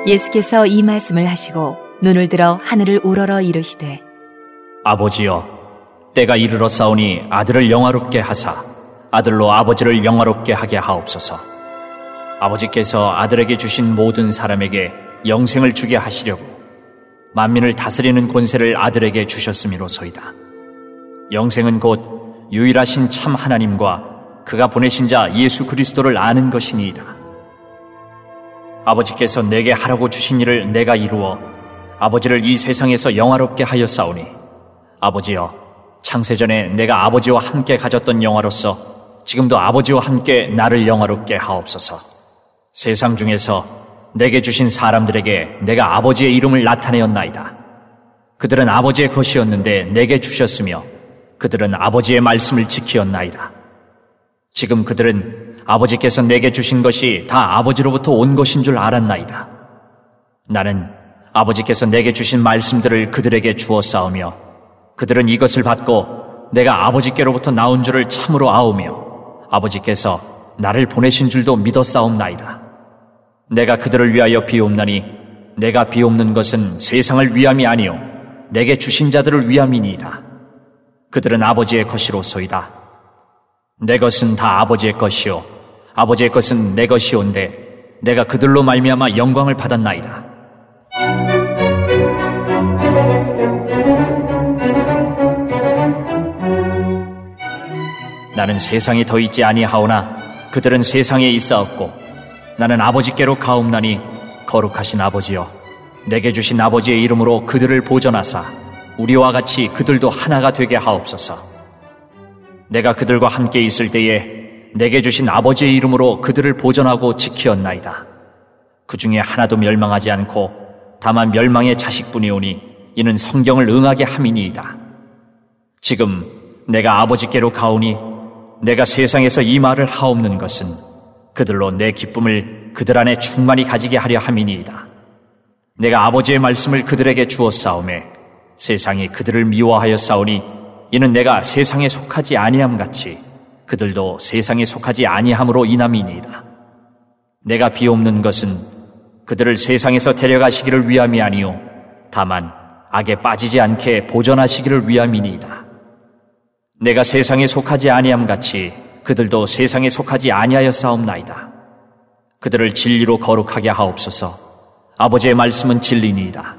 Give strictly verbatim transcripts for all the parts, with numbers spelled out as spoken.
예수께서 이 말씀을 하시고 눈을 들어 하늘을 우러러 이르시되 아버지여, 때가 이르러 싸우니 아들을 영화롭게 하사 아들로 아버지를 영화롭게 하게 하옵소서. 아버지께서 아들에게 주신 모든 사람에게 영생을 주게 하시려고 만민을 다스리는 권세를 아들에게 주셨음이로소이다. 영생은 곧 유일하신 참 하나님과 그가 보내신 자 예수 그리스도를 아는 것이니이다. 아버지께서 내게 하라고 주신 일을 내가 이루어 아버지를 이 세상에서 영화롭게 하였사오니 아버지여, 창세전에 내가 아버지와 함께 가졌던 영화로서 지금도 아버지와 함께 나를 영화롭게 하옵소서. 세상 중에서 내게 주신 사람들에게 내가 아버지의 이름을 나타내었나이다. 그들은 아버지의 것이었는데 내게 주셨으며 그들은 아버지의 말씀을 지키었나이다. 지금 그들은 아버지께서 내게 주신 것이 다 아버지로부터 온 것인 줄 알았나이다. 나는 아버지께서 내게 주신 말씀들을 그들에게 주었사오며 그들은 이것을 받고 내가 아버지께로부터 나온 줄을 참으로 아오며 아버지께서 나를 보내신 줄도 믿었사옵나이다. 내가 그들을 위하여 비옵나니 내가 비옵는 것은 세상을 위함이 아니요 내게 주신 자들을 위함이니이다. 그들은 아버지의 것이로소이다. 내 것은 다 아버지의 것이요 아버지의 것은 내 것이온데 내가 그들로 말미암아 영광을 받았나이다. 나는 세상에 더 있지 아니하오나 그들은 세상에 있사옵고 나는 아버지께로 가옵나니 거룩하신 아버지여, 내게 주신 아버지의 이름으로 그들을 보존하사 우리와 같이 그들도 하나가 되게 하옵소서. 내가 그들과 함께 있을 때에 내게 주신 아버지의 이름으로 그들을 보존하고 지키었나이다. 그 중에 하나도 멸망하지 않고 다만 멸망의 자식뿐이오니 이는 성경을 응하게 함이니이다. 지금 내가 아버지께로 가오니 내가 세상에서 이 말을 하옵는 것은 그들로 내 기쁨을 그들 안에 충만히 가지게 하려 함이니이다. 내가 아버지의 말씀을 그들에게 주었사오매 세상이 그들을 미워하여 싸우니 이는 내가 세상에 속하지 아니함 같이 그들도 세상에 속하지 아니함으로 인함이니이다. 내가 비옵는 것은 그들을 세상에서 데려가시기를 위함이 아니요 다만 악에 빠지지 않게 보존하시기를 위함이니이다. 내가 세상에 속하지 아니함 같이 그들도 세상에 속하지 아니하여 싸움나이다. 그들을 진리로 거룩하게 하옵소서. 아버지의 말씀은 진리니이다.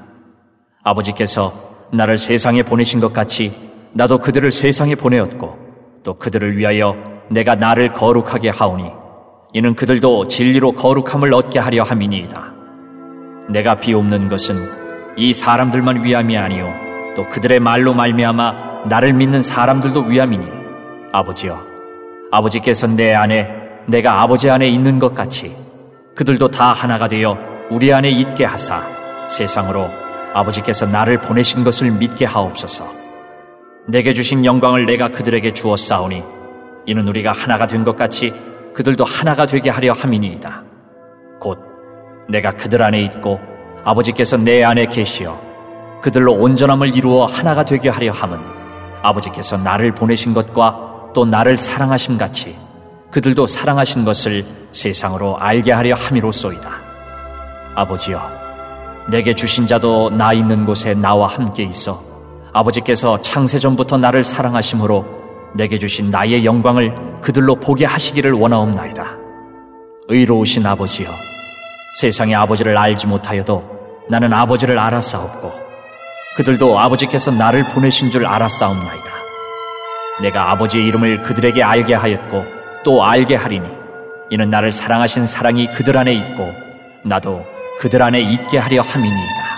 아버지께서 나를 세상에 보내신 것 같이 나도 그들을 세상에 보내었고 또 그들을 위하여 내가 나를 거룩하게 하오니 이는 그들도 진리로 거룩함을 얻게 하려 함이니이다. 내가 비옵는 것은 이 사람들만 위함이 아니요 또 그들의 말로 말미암아 나를 믿는 사람들도 위함이니 아버지여, 아버지께서 내 안에 내가 아버지 안에 있는 것 같이 그들도 다 하나가 되어 우리 안에 있게 하사 세상으로 아버지께서 나를 보내신 것을 믿게 하옵소서. 내게 주신 영광을 내가 그들에게 주었사오니 이는 우리가 하나가 된 것 같이 그들도 하나가 되게 하려 함이니이다. 곧 내가 그들 안에 있고 아버지께서 내 안에 계시어 그들로 온전함을 이루어 하나가 되게 하려 함은 아버지께서 나를 보내신 것과 또 나를 사랑하심 같이 그들도 사랑하신 것을 세상으로 알게 하려 함이로소이다. 아버지여, 내게 주신 자도 나 있는 곳에 나와 함께 있어 아버지께서 창세전부터 나를 사랑하심으로 내게 주신 나의 영광을 그들로 보게 하시기를 원하옵나이다. 의로우신 아버지여, 세상의 아버지를 알지 못하여도 나는 아버지를 알았사옵고 그들도 아버지께서 나를 보내신 줄 알았사옵나이다. 내가 아버지의 이름을 그들에게 알게 하였고 또 알게 하리니 이는 나를 사랑하신 사랑이 그들 안에 있고 나도 그들 안에 있게 하려 함이니이다.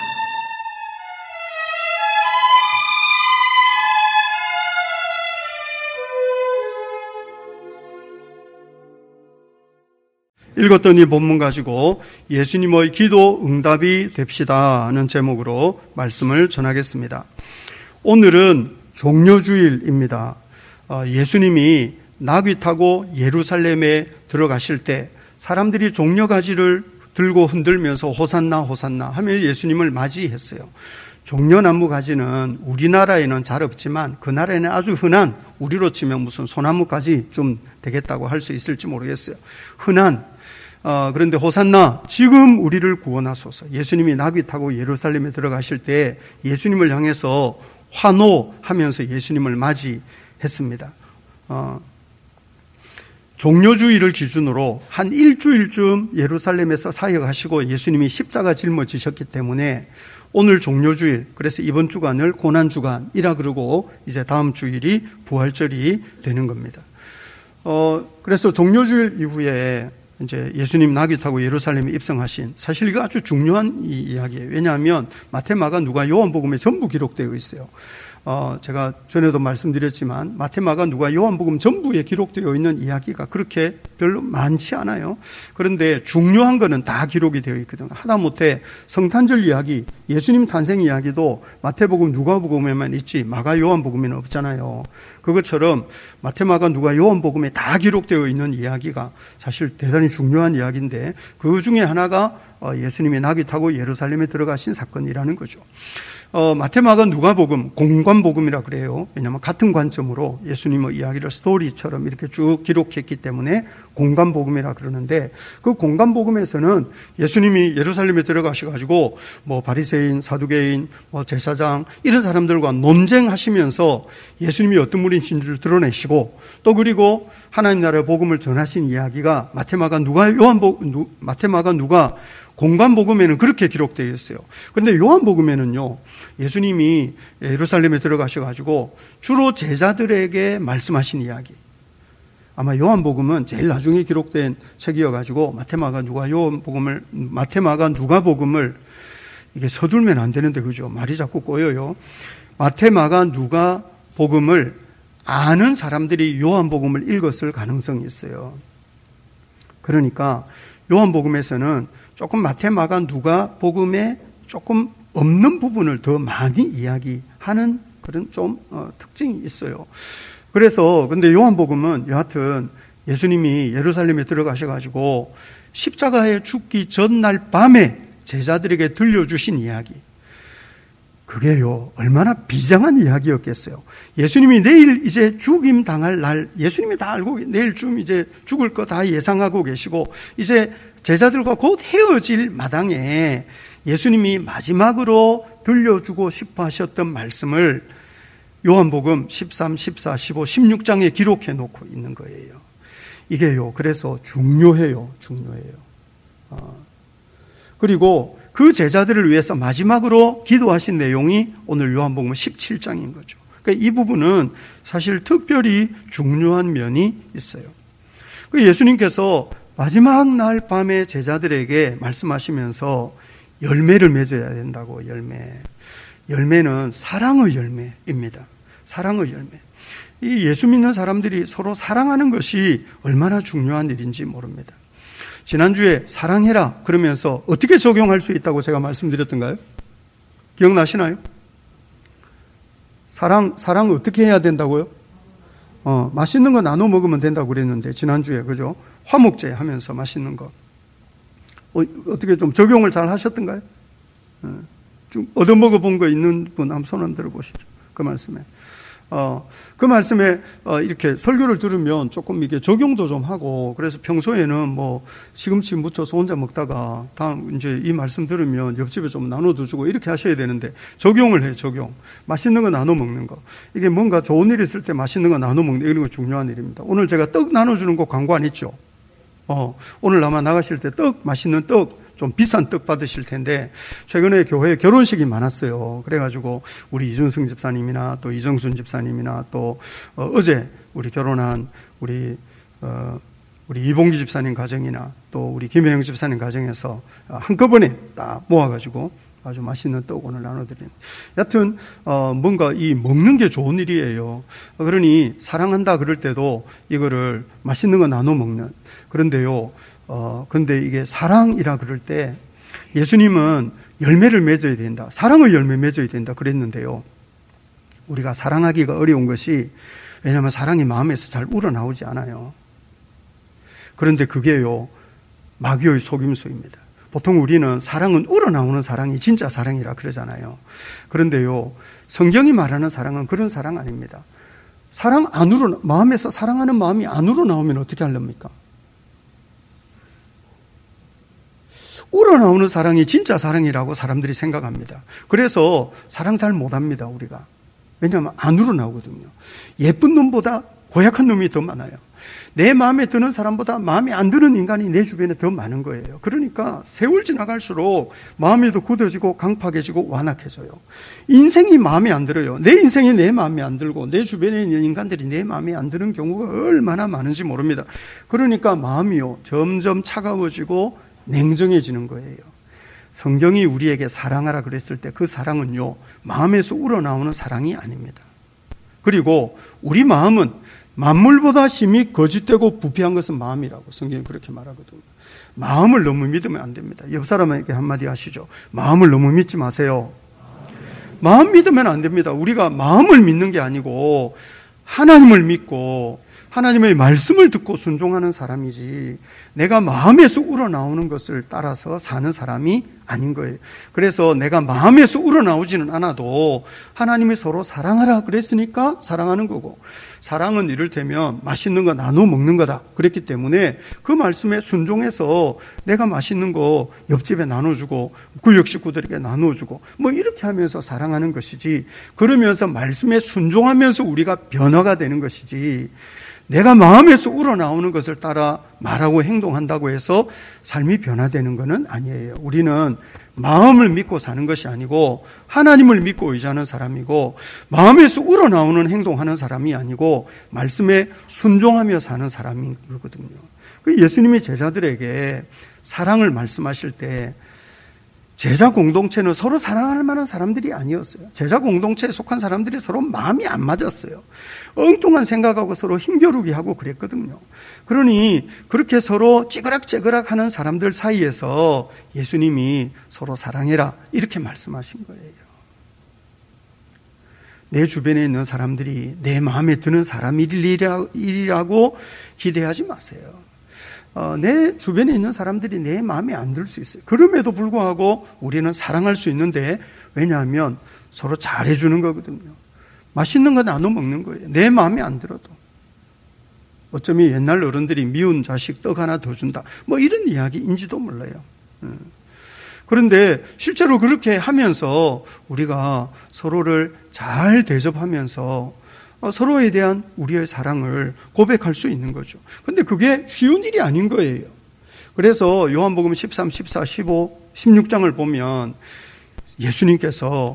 읽었던 이 본문 가지고 예수님의 기도 응답이 됩시다 하는 제목으로 말씀을 전하겠습니다. 오늘은 종려주일입니다. 예수님이 나귀 타고 예루살렘에 들어가실 때 사람들이 종려가지를 들고 흔들면서 호산나 호산나 하며 예수님을 맞이했어요. 종려나무 가지는 우리나라에는 잘 없지만 그 나라에는 아주 흔한, 우리로 치면 무슨 소나무까지 좀 되겠다고 할 수 있을지 모르겠어요. 흔한 어, 그런데 호산나 지금 우리를 구원하소서. 예수님이 나귀 타고 예루살렘에 들어가실 때 예수님을 향해서 환호하면서 예수님을 맞이했습니다. 어, 종료주의를 기준으로 한 일주일쯤 예루살렘에서 사역하시고 예수님이 십자가 짊어지셨기 때문에 오늘 종료주일, 그래서 이번 주간을 고난주간이라 그러고 이제 다음 주일이 부활절이 되는 겁니다. 어, 그래서 종료주일 이후에 이제 예수님 나귀 타고 예루살렘에 입성하신, 사실 이거 아주 중요한 이 이야기예요. 왜냐하면 마태, 마가, 누가, 요한복음에 전부 기록되어 있어요. 어, 제가 전에도 말씀드렸지만 마태, 마가, 누가, 요한복음 전부에 기록되어 있는 이야기가 그렇게 별로 많지 않아요. 그런데 중요한 거는 다 기록이 되어 있거든요. 하다못해 성탄절 이야기, 예수님 탄생 이야기도 마태복음, 누가복음에만 있지 마가, 요한복음에는 없잖아요. 그것처럼 마태, 마가, 누가, 요한복음에 다 기록되어 있는 이야기가 사실 대단히 중요한 이야기인데 그 중에 하나가 예수님이 나귀 타고 예루살렘에 들어가신 사건이라는 거죠. 어, 마태, 마가, 누가복음, 공관복음이라 그래요. 왜냐하면 같은 관점으로 예수님의 이야기를 스토리처럼 이렇게 쭉 기록했기 때문에 공관복음이라 그러는데 그 공관복음에서는 예수님이 예루살렘에 들어가셔가지고 뭐 바리새인, 사두개인, 뭐 제사장 이런 사람들과 논쟁하시면서 예수님이 어떤 분이신지를 드러내시고 또 그리고 하나님 나라의 복음을 전하신 이야기가 마태, 마가, 누가, 요한복, 마태, 마가, 누가 공관복음에는 그렇게 기록되어 있어요. 그런데 요한복음에는요, 예수님이 예루살렘에 들어가셔가지고 주로 제자들에게 말씀하신 이야기. 아마 요한복음은 제일 나중에 기록된 책이어가지고 마태마가 누가 요한복음을, 마태마가 누가복음을 이게 서둘면 안 되는데 그죠? 말이 자꾸 꼬여요. 마태마가 누가복음을 아는 사람들이 요한복음을 읽었을 가능성이 있어요. 그러니까 요한복음에서는 조금 마태, 마가, 누가 복음에 조금 없는 부분을 더 많이 이야기하는 그런 좀 어, 특징이 있어요. 그래서 근데 요한복음은 여하튼 예수님이 예루살렘에 들어가셔가지고 십자가에 죽기 전날 밤에 제자들에게 들려주신 이야기. 그게요, 얼마나 비장한 이야기였겠어요. 예수님이 내일 이제 죽임 당할 날, 예수님이 다 알고 내일쯤 이제 죽을 거 다 예상하고 계시고 이제 제자들과 곧 헤어질 마당에 예수님이 마지막으로 들려주고 싶어 하셨던 말씀을 요한복음 십삼, 십사, 십오, 십육 장에 기록해 놓고 있는 거예요. 이게요, 그래서 중요해요. 중요해요. 어. 그리고 그 제자들을 위해서 마지막으로 기도하신 내용이 오늘 요한복음 십칠 장인 거죠. 그러니까 이 부분은 사실 특별히 중요한 면이 있어요. 그 예수님께서 마지막 날 밤에 제자들에게 말씀하시면서 열매를 맺어야 된다고. 열매. 열매는 사랑의 열매입니다. 사랑의 열매. 이 예수 믿는 사람들이 서로 사랑하는 것이 얼마나 중요한 일인지 모릅니다. 지난주에 사랑해라 그러면서 어떻게 적용할 수 있다고 제가 말씀드렸던가요? 기억나시나요? 사랑, 사랑 어떻게 해야 된다고요? 어, 맛있는 거 나눠 먹으면 된다고 그랬는데, 지난주에, 그죠? 화목제 하면서 맛있는 거. 어, 어떻게 좀 적용을 잘 하셨던가요? 어, 좀 얻어먹어 본 거 있는 분 한번 손 한번 들어보시죠. 그 말씀에. 어, 그 말씀에, 어, 이렇게 설교를 들으면 조금 이게 적용도 좀 하고, 그래서 평소에는 뭐, 시금치 묻혀서 혼자 먹다가, 다음, 이제 이 말씀 들으면 옆집에 좀 나눠도 주고, 이렇게 하셔야 되는데, 적용을 해요, 적용. 맛있는 거 나눠 먹는 거. 이게 뭔가 좋은 일 있을 때 맛있는 거 나눠 먹는 거, 이런 거 중요한 일입니다. 오늘 제가 떡 나눠주는 거 광고 안 했죠? 어, 오늘 아마 나가실 때 떡, 맛있는 떡, 좀 비싼 떡 받으실 텐데, 최근에 교회에 결혼식이 많았어요. 그래가지고, 우리 이준승 집사님이나 또 이정순 집사님이나 또, 어, 어제 우리 결혼한 우리, 어, 우리 이봉기 집사님 가정이나 또 우리 김혜영 집사님 가정에서 한꺼번에 딱 모아가지고 아주 맛있는 떡 오늘 나눠드리는. 여튼, 어, 뭔가 이 먹는 게 좋은 일이에요. 그러니 사랑한다 그럴 때도 이거를 맛있는 거 나눠 먹는. 그런데요, 어, 근데 이게 사랑이라 그럴 때 예수님은 열매를 맺어야 된다. 사랑의 열매 맺어야 된다 그랬는데요. 우리가 사랑하기가 어려운 것이 왜냐하면 사랑이 마음에서 잘 우러나오지 않아요. 그런데 그게요, 마귀의 속임수입니다. 보통 우리는 사랑은 우러나오는 사랑이 진짜 사랑이라 그러잖아요. 그런데요, 성경이 말하는 사랑은 그런 사랑 아닙니다. 사랑 안 우러, 마음에서 사랑하는 마음이 안 우러나오면 어떻게 하렵니까? 우러나오는 사랑이 진짜 사랑이라고 사람들이 생각합니다. 그래서 사랑 잘 못합니다, 우리가. 왜냐하면 안 우러나오거든요. 예쁜 놈보다 고약한 놈이 더 많아요. 내 마음에 드는 사람보다 마음에 안 드는 인간이 내 주변에 더 많은 거예요. 그러니까 세월 지나갈수록 마음이 더 굳어지고 강팍해지고 완악해져요. 인생이 마음에 안 들어요. 내 인생이 내 마음에 안 들고 내 주변에 있는 인간들이 내 마음에 안 드는 경우가 얼마나 많은지 모릅니다. 그러니까 마음이요 점점 차가워지고 냉정해지는 거예요. 성경이 우리에게 사랑하라 그랬을 때 그 사랑은요 마음에서 우러나오는 사랑이 아닙니다. 그리고 우리 마음은 만물보다 심히 거짓되고 부패한 것은 마음이라고 성경이 그렇게 말하거든요. 마음을 너무 믿으면 안 됩니다. 옆 사람에게 한마디 하시죠. 마음을 너무 믿지 마세요. 마음 믿으면 안 됩니다. 우리가 마음을 믿는 게 아니고 하나님을 믿고 하나님의 말씀을 듣고 순종하는 사람이지 내가 마음에서 우러나오는 것을 따라서 사는 사람이 아닌 거예요. 그래서 내가 마음에서 우러나오지는 않아도 하나님이 서로 사랑하라 그랬으니까 사랑하는 거고 사랑은 이를테면 맛있는 거 나눠 먹는 거다 그랬기 때문에 그 말씀에 순종해서 내가 맛있는 거 옆집에 나눠주고 구역 식구들에게 나눠주고 뭐 이렇게 하면서 사랑하는 것이지 그러면서 말씀에 순종하면서 우리가 변화가 되는 것이지 내가 마음에서 우러나오는 것을 따라 말하고 행동한다고 해서 삶이 변화되는 것은 아니에요. 우리는 마음을 믿고 사는 것이 아니고 하나님을 믿고 의지하는 사람이고 마음에서 우러나오는 행동하는 사람이 아니고 말씀에 순종하며 사는 사람이거든요. 예수님이 제자들에게 사랑을 말씀하실 때 제자 공동체는 서로 사랑할 만한 사람들이 아니었어요. 제자 공동체에 속한 사람들이 서로 마음이 안 맞았어요. 엉뚱한 생각하고 서로 힘겨루기 하고 그랬거든요. 그러니 그렇게 서로 찌그락찌그락 하는 사람들 사이에서 예수님이 서로 사랑해라 이렇게 말씀하신 거예요. 내 주변에 있는 사람들이 내 마음에 드는 사람이라고 기대하지 마세요. 어, 내 주변에 있는 사람들이 내 마음에 안 들 수 있어요. 그럼에도 불구하고 우리는 사랑할 수 있는데 왜냐하면 서로 잘해주는 거거든요. 맛있는 거 나눠 먹는 거예요. 내 마음에 안 들어도. 어쩌면 옛날 어른들이 미운 자식 떡 하나 더 준다. 뭐 이런 이야기인지도 몰라요. 그런데 실제로 그렇게 하면서 우리가 서로를 잘 대접하면서 서로에 대한 우리의 사랑을 고백할 수 있는 거죠. 근데 그게 쉬운 일이 아닌 거예요. 그래서 요한복음 십삼, 십사, 십오, 십육 장을 보면 예수님께서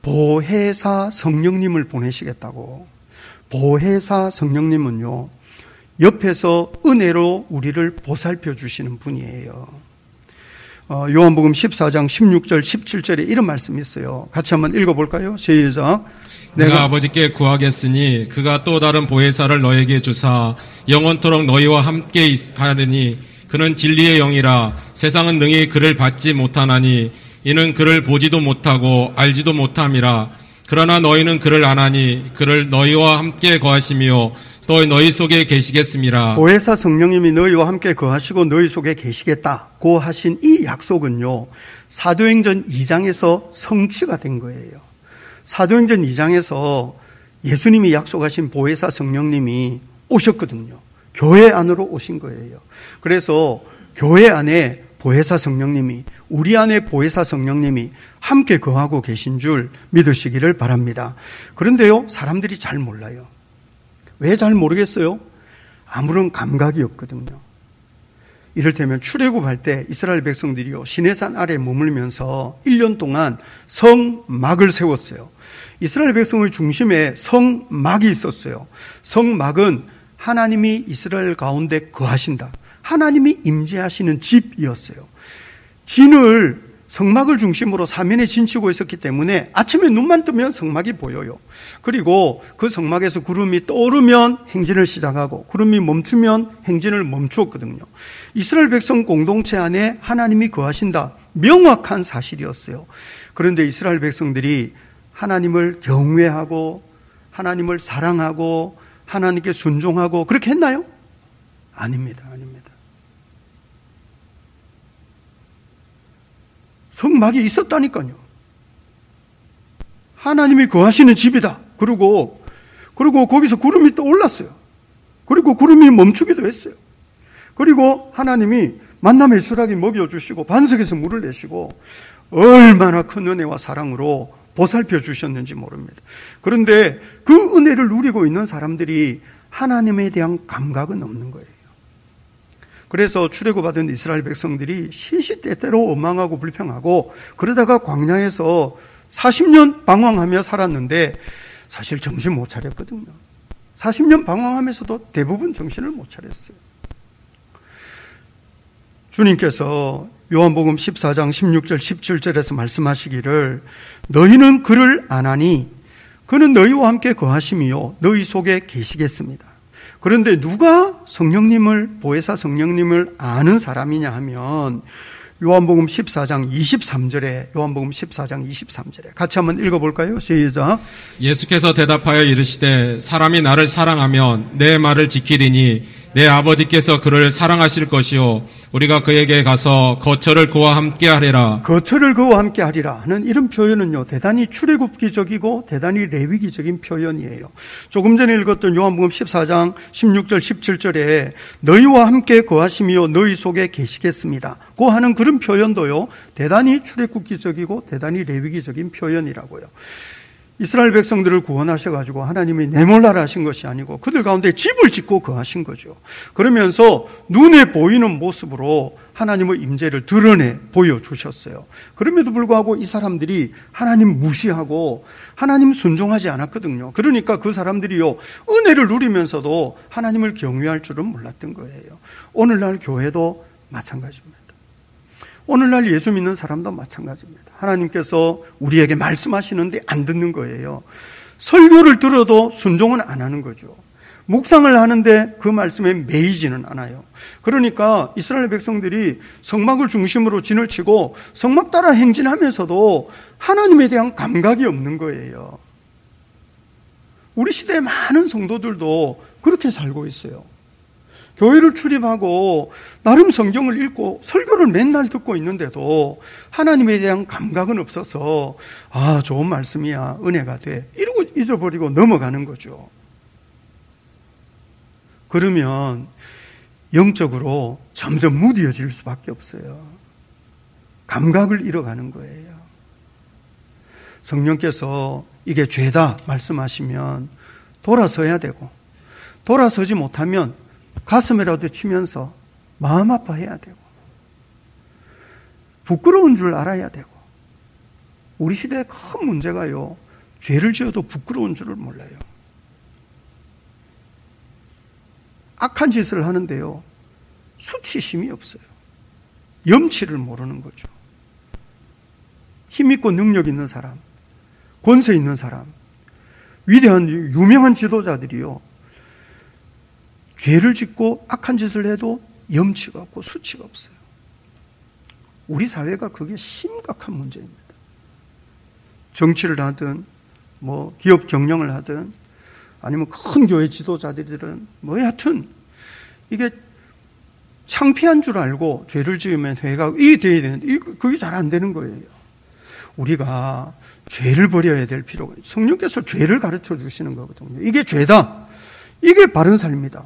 보혜사 성령님을 보내시겠다고. 보혜사 성령님은요, 옆에서 은혜로 우리를 보살펴 주시는 분이에요. 어, 요한복음 십사 장 십육 절, 십칠 절에 이런 말씀이 있어요. 같이 한번 읽어볼까요? 시작. 내가, 내가 아버지께 구하겠으니 그가 또 다른 보혜사를 너에게 주사 영원토록 너희와 함께 하리니 그는 진리의 영이라 세상은 능히 그를 받지 못하나니 이는 그를 보지도 못하고 알지도 못함이라. 그러나 너희는 그를 아나니 그를 너희와 함께 거하시며 또 너희 속에 계시겠습니다. 보혜사 성령님이 너희와 함께 거하시고 너희 속에 계시겠다고 하신 이 약속은요, 사도행전 이 장에서 성취가 된 거예요. 사도행전 이 장에서 예수님이 약속하신 보혜사 성령님이 오셨거든요. 교회 안으로 오신 거예요. 그래서 교회 안에 보혜사 성령님이, 우리 안에 보혜사 성령님이 함께 거하고 계신 줄 믿으시기를 바랍니다. 그런데요, 사람들이 잘 몰라요. 왜 잘 모르겠어요? 아무런 감각이 없거든요. 이를테면 출애굽할 때 이스라엘 백성들이요, 시내산 아래에 머물면서 일 년 동안 성막을 세웠어요. 이스라엘 백성의 중심에 성막이 있었어요. 성막은 하나님이 이스라엘 가운데 거하신다, 하나님이 임재하시는 집이었어요. 진을, 성막을 중심으로 사면에 진치고 있었기 때문에 아침에 눈만 뜨면 성막이 보여요. 그리고 그 성막에서 구름이 떠오르면 행진을 시작하고 구름이 멈추면 행진을 멈추었거든요. 이스라엘 백성 공동체 안에 하나님이 거하신다, 명확한 사실이었어요. 그런데 이스라엘 백성들이 하나님을 경외하고 하나님을 사랑하고 하나님께 순종하고 그렇게 했나요? 아닙니다. 아닙니다. 성막이 있었다니까요. 하나님이 거하시는 집이다. 그리고 그리고 거기서 구름이 떠올랐어요. 그리고 구름이 멈추기도 했어요. 그리고 하나님이 만남의 주라기 먹여주시고 반석에서 물을 내시고 얼마나 큰 은혜와 사랑으로 보살펴 주셨는지 모릅니다. 그런데 그 은혜를 누리고 있는 사람들이 하나님에 대한 감각은 없는 거예요. 그래서 출애굽받은 이스라엘 백성들이 시시때때로 원망하고 불평하고 그러다가 광야에서 사십 년 방황하며 살았는데 사실 정신 못 차렸거든요. 사십 년 방황하면서도 대부분 정신을 못 차렸어요. 주님께서 요한복음 십사 장 십육 절 십칠 절에서 말씀하시기를 너희는 그를 아나니 그는 너희와 함께 거하심이요 너희 속에 계시겠습니다. 그런데 누가 성령님을 보혜사 성령님을 아는 사람이냐 하면 요한복음 십사 장 이십삼 절에 요한복음 십사 장 이십삼 절에 같이 한번 읽어볼까요? 시작. 예수께서 대답하여 이르시되 사람이 나를 사랑하면 내 말을 지키리니 내 아버지께서 그를 사랑하실 것이요 우리가 그에게 가서 거처를 그와 함께 하리라. 거처를 그와 함께 하리라 하는 이런 표현은요 대단히 출애굽기적이고 대단히 레위기적인 표현이에요. 조금 전에 읽었던 요한복음 십사 장 십육 절 십칠 절에 너희와 함께 거하시며 너희 속에 계시겠습니다 고 하는 그런 표현도요 대단히 출애굽기적이고 대단히 레위기적인 표현이라고요. 이스라엘 백성들을 구원하셔가지고 하나님이 내몰라라 하신 것이 아니고 그들 가운데 집을 짓고 거하신 거죠. 그러면서 눈에 보이는 모습으로 하나님의 임재를 드러내 보여주셨어요. 그럼에도 불구하고 이 사람들이 하나님 무시하고 하나님 순종하지 않았거든요. 그러니까 그 사람들이요 은혜를 누리면서도 하나님을 경외할 줄은 몰랐던 거예요. 오늘날 교회도 마찬가지입니다. 오늘날 예수 믿는 사람도 마찬가지입니다. 하나님께서 우리에게 말씀하시는데 안 듣는 거예요. 설교를 들어도 순종은 안 하는 거죠. 묵상을 하는데 그 말씀에 매이지는 않아요. 그러니까 이스라엘 백성들이 성막을 중심으로 진을 치고 성막 따라 행진하면서도 하나님에 대한 감각이 없는 거예요. 우리 시대의 많은 성도들도 그렇게 살고 있어요. 교회를 출입하고 나름 성경을 읽고 설교를 맨날 듣고 있는데도 하나님에 대한 감각은 없어서 아 좋은 말씀이야 은혜가 돼 이러고 잊어버리고 넘어가는 거죠. 그러면 영적으로 점점 무뎌질 수밖에 없어요. 감각을 잃어가는 거예요. 성령께서 이게 죄다 말씀하시면 돌아서야 되고 돌아서지 못하면 가슴이라도 치면서 마음 아파해야 되고 부끄러운 줄 알아야 되고 우리 시대의 큰 문제가요 죄를 지어도 부끄러운 줄을 몰라요. 악한 짓을 하는데요 수치심이 없어요. 염치를 모르는 거죠. 힘있고 능력 있는 사람, 권세 있는 사람, 위대한 유명한 지도자들이요 죄를 짓고 악한 짓을 해도 염치가 없고 수치가 없어요. 우리 사회가 그게 심각한 문제입니다. 정치를 하든 뭐 기업 경영을 하든 아니면 큰 교회 지도자들은 뭐 하여튼 이게 창피한 줄 알고 죄를 지으면 회가 이게 돼야 되는데 그게 잘 안 되는 거예요. 우리가 죄를 버려야 될 필요가 있어요. 성령께서 죄를 가르쳐 주시는 거거든요. 이게 죄다. 이게 바른 삶이다.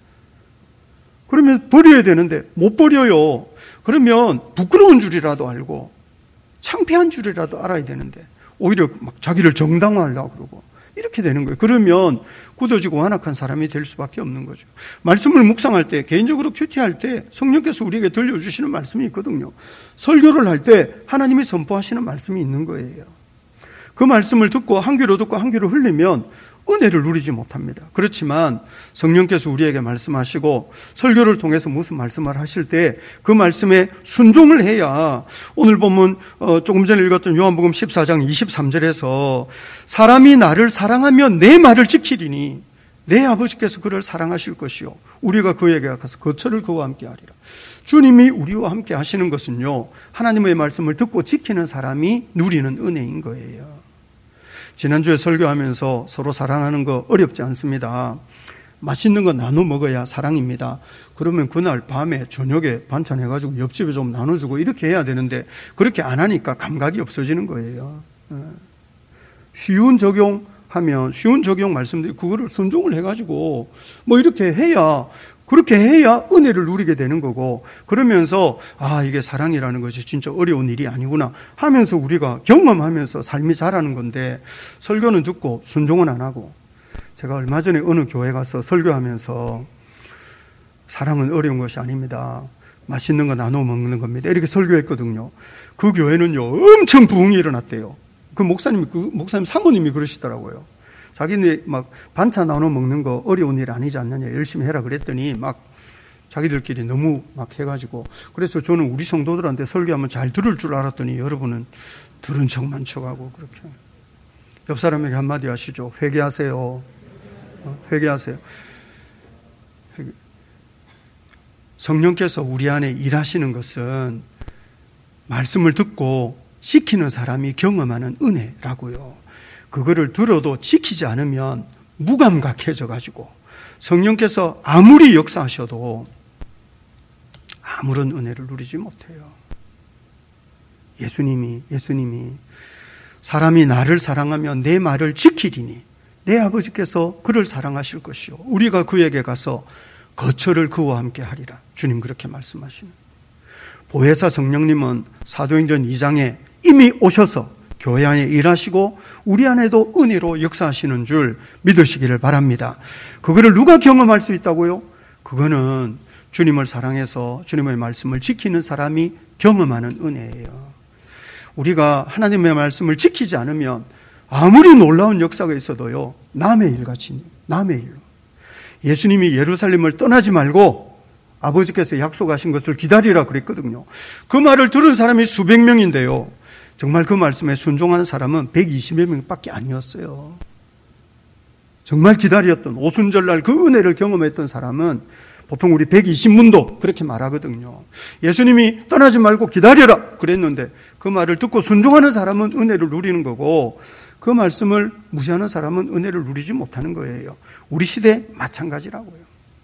그러면 버려야 되는데 못 버려요. 그러면 부끄러운 줄이라도 알고 창피한 줄이라도 알아야 되는데 오히려 막 자기를 정당화하려고 그러고 이렇게 되는 거예요. 그러면 굳어지고 완악한 사람이 될 수밖에 없는 거죠. 말씀을 묵상할 때 개인적으로 큐티할 때 성령께서 우리에게 들려주시는 말씀이 있거든요. 설교를 할 때 하나님이 선포하시는 말씀이 있는 거예요. 그 말씀을 듣고 한 귀로 듣고 한 귀로 흘리면 은혜를 누리지 못합니다. 그렇지만 성령께서 우리에게 말씀하시고 설교를 통해서 무슨 말씀을 하실 때 그 말씀에 순종을 해야 오늘 보면 조금 전에 읽었던 요한복음 십사 장 이십삼 절에서 사람이 나를 사랑하면 내 말을 지키리니 내 아버지께서 그를 사랑하실 것이요 우리가 그에게 가서 거처를 그와 함께 하리라. 주님이 우리와 함께 하시는 것은요 하나님의 말씀을 듣고 지키는 사람이 누리는 은혜인 거예요. 지난주에 설교하면서 서로 사랑하는 거 어렵지 않습니다. 맛있는 거 나눠 먹어야 사랑입니다. 그러면 그날 밤에 저녁에 반찬 해가지고 옆집에 좀 나눠주고 이렇게 해야 되는데 그렇게 안 하니까 감각이 없어지는 거예요. 쉬운 적용하면 쉬운 적용 말씀드리고 그거를 순종을 해가지고 뭐 이렇게 해야 그렇게 해야 은혜를 누리게 되는 거고, 그러면서 아, 이게 사랑이라는 것이 진짜 어려운 일이 아니구나 하면서 우리가 경험하면서 삶이 자라는 건데, 설교는 듣고 순종은 안 하고. 제가 얼마 전에 어느 교회 가서 설교하면서 사랑은 어려운 것이 아닙니다. 맛있는 거 나눠 먹는 겁니다. 이렇게 설교했거든요. 그 교회는요, 엄청 부흥이 일어났대요. 그 목사님이, 그 목사님 사모님이 그러시더라고요. 자기네 막 반찬 나눠 먹는 거 어려운 일 아니지 않느냐, 열심히 해라 그랬더니 막 자기들끼리 너무 막 해가지고, 그래서 저는 우리 성도들한테 설교하면 잘 들을 줄 알았더니 여러분은 들은 척만 척하고 그렇게. 옆 사람에게 한마디 하시죠. 회개하세요. 회개하세요. 회개. 성령께서 우리 안에 일하시는 것은 말씀을 듣고 지키는 사람이 경험하는 은혜라고요. 그거를 들어도 지키지 않으면 무감각해져 가지고 성령께서 아무리 역사하셔도 아무런 은혜를 누리지 못해요. 예수님이 예수님이 사람이 나를 사랑하면 내 말을 지키리니 내 아버지께서 그를 사랑하실 것이요 우리가 그에게 가서 거처를 그와 함께 하리라. 주님 그렇게 말씀하시는. 보혜사 성령님은 사도행전 이 장에 이미 오셔서 교회 안에 일하시고 우리 안에도 은혜로 역사하시는 줄 믿으시기를 바랍니다. 그거를 누가 경험할 수 있다고요? 그거는 주님을 사랑해서 주님의 말씀을 지키는 사람이 경험하는 은혜예요. 우리가 하나님의 말씀을 지키지 않으면 아무리 놀라운 역사가 있어도요, 남의 일같이, 남의 일로. 예수님이 예루살렘을 떠나지 말고 아버지께서 약속하신 것을 기다리라 그랬거든요. 그 말을 들은 사람이 수백 명인데요, 정말 그 말씀에 순종하는 사람은 백이십여 명밖에 아니었어요. 정말 기다렸던, 오순절날 그 은혜를 경험했던 사람은 보통 우리 백이십 문도 그렇게 말하거든요. 예수님이 떠나지 말고 기다려라 그랬는데 그 말을 듣고 순종하는 사람은 은혜를 누리는 거고, 그 말씀을 무시하는 사람은 은혜를 누리지 못하는 거예요. 우리 시대 마찬가지라고요.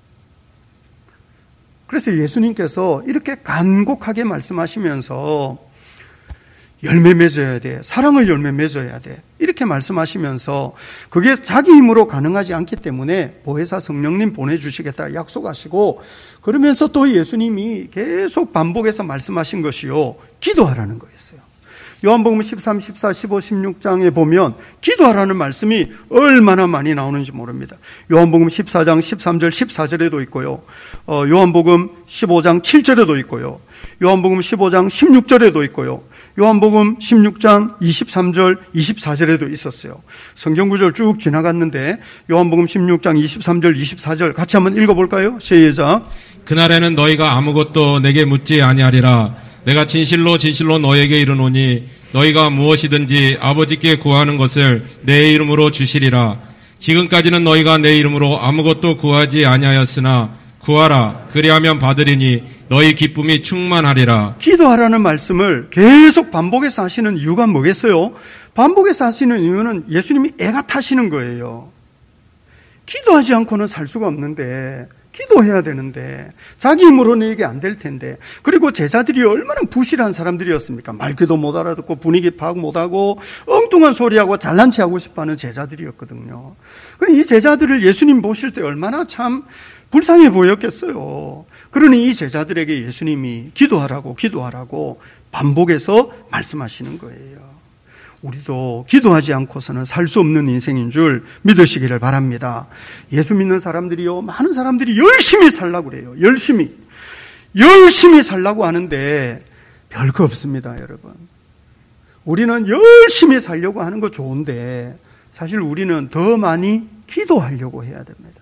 그래서 예수님께서 이렇게 간곡하게 말씀하시면서 열매 맺어야 돼, 사랑을 열매 맺어야 돼, 이렇게 말씀하시면서 그게 자기 힘으로 가능하지 않기 때문에 보혜사 성령님 보내주시겠다 약속하시고, 그러면서 또 예수님이 계속 반복해서 말씀하신 것이요, 기도하라는 거였어요. 요한복음 십삼, 십사, 십오, 십육 장에 보면 기도하라는 말씀이 얼마나 많이 나오는지 모릅니다. 요한복음 십사 장 십삼 절 십사 절에도 있고요, 어, 요한복음 십오 장 칠 절에도 있고요, 요한복음 십오 장 십육 절에도 있고요, 요한복음 십육 장 이십삼 절 이십사 절에도 있었어요. 성경 구절 쭉 지나갔는데 요한복음 십육 장 이십삼 절 이십사 절 같이 한번 읽어볼까요? 시작. 그날에는 너희가 아무것도 내게 묻지 아니하리라. 내가 진실로 진실로 너에게 이르노니 너희가 무엇이든지 아버지께 구하는 것을 내 이름으로 주시리라. 지금까지는 너희가 내 이름으로 아무것도 구하지 아니하였으나 구하라. 그리하면 받으리니 너희 기쁨이 충만하리라. 기도하라는 말씀을 계속 반복해서 하시는 이유가 뭐겠어요? 반복해서 하시는 이유는 예수님이 애가 타시는 거예요. 기도하지 않고는 살 수가 없는데, 기도해야 되는데 자기 힘으로는 이게 안 될 텐데, 그리고 제자들이 얼마나 부실한 사람들이었습니까? 말귀도 못 알아듣고 분위기 파악 못하고 엉뚱한 소리하고 잘난 체하고 싶어하는 제자들이었거든요. 그러니 이 제자들을 예수님 보실 때 얼마나 참 불쌍해 보였겠어요. 그러니 이 제자들에게 예수님이 기도하라고 기도하라고 반복해서 말씀하시는 거예요. 우리도 기도하지 않고서는 살 수 없는 인생인 줄 믿으시기를 바랍니다. 예수 믿는 사람들이요, 많은 사람들이 열심히 살라고 그래요. 열심히 열심히 살라고 하는데 별거 없습니다, 여러분. 우리는 열심히 살려고 하는 거 좋은데 사실 우리는 더 많이 기도하려고 해야 됩니다.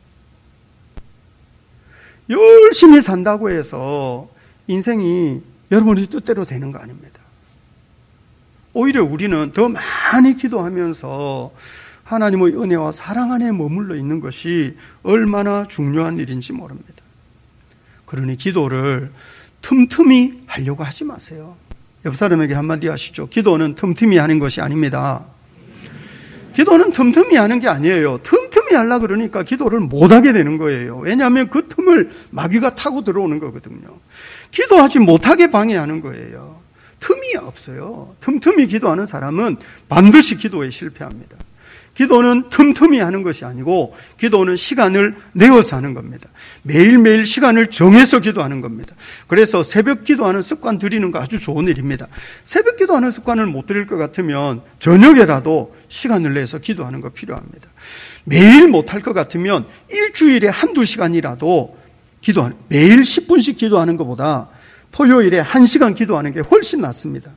열심히 산다고 해서 인생이 여러분의 뜻대로 되는 거 아닙니다. 오히려 우리는 더 많이 기도하면서 하나님의 은혜와 사랑 안에 머물러 있는 것이 얼마나 중요한 일인지 모릅니다. 그러니 기도를 틈틈이 하려고 하지 마세요. 옆 사람에게 한마디 하시죠. 기도는 틈틈이 하는 것이 아닙니다. 기도는 틈틈이 하는 게 아니에요. 틈틈이 하려고 그러니까 기도를 못하게 되는 거예요. 왜냐하면 그 틈을 마귀가 타고 들어오는 거거든요. 기도하지 못하게 방해하는 거예요. 틈이 없어요. 틈틈이 기도하는 사람은 반드시 기도에 실패합니다. 기도는 틈틈이 하는 것이 아니고 기도는 시간을 내어서 하는 겁니다. 매일매일 시간을 정해서 기도하는 겁니다. 그래서 새벽 기도하는 습관 들이는 거 아주 좋은 일입니다. 새벽 기도하는 습관을 못 들일 것 같으면 저녁에라도 시간을 내서 기도하는 거 필요합니다. 매일 못할 것 같으면 일주일에 한두 시간이라도 기도하는, 매일 십 분씩 기도하는 것보다 토요일에 한 시간 기도하는 게 훨씬 낫습니다.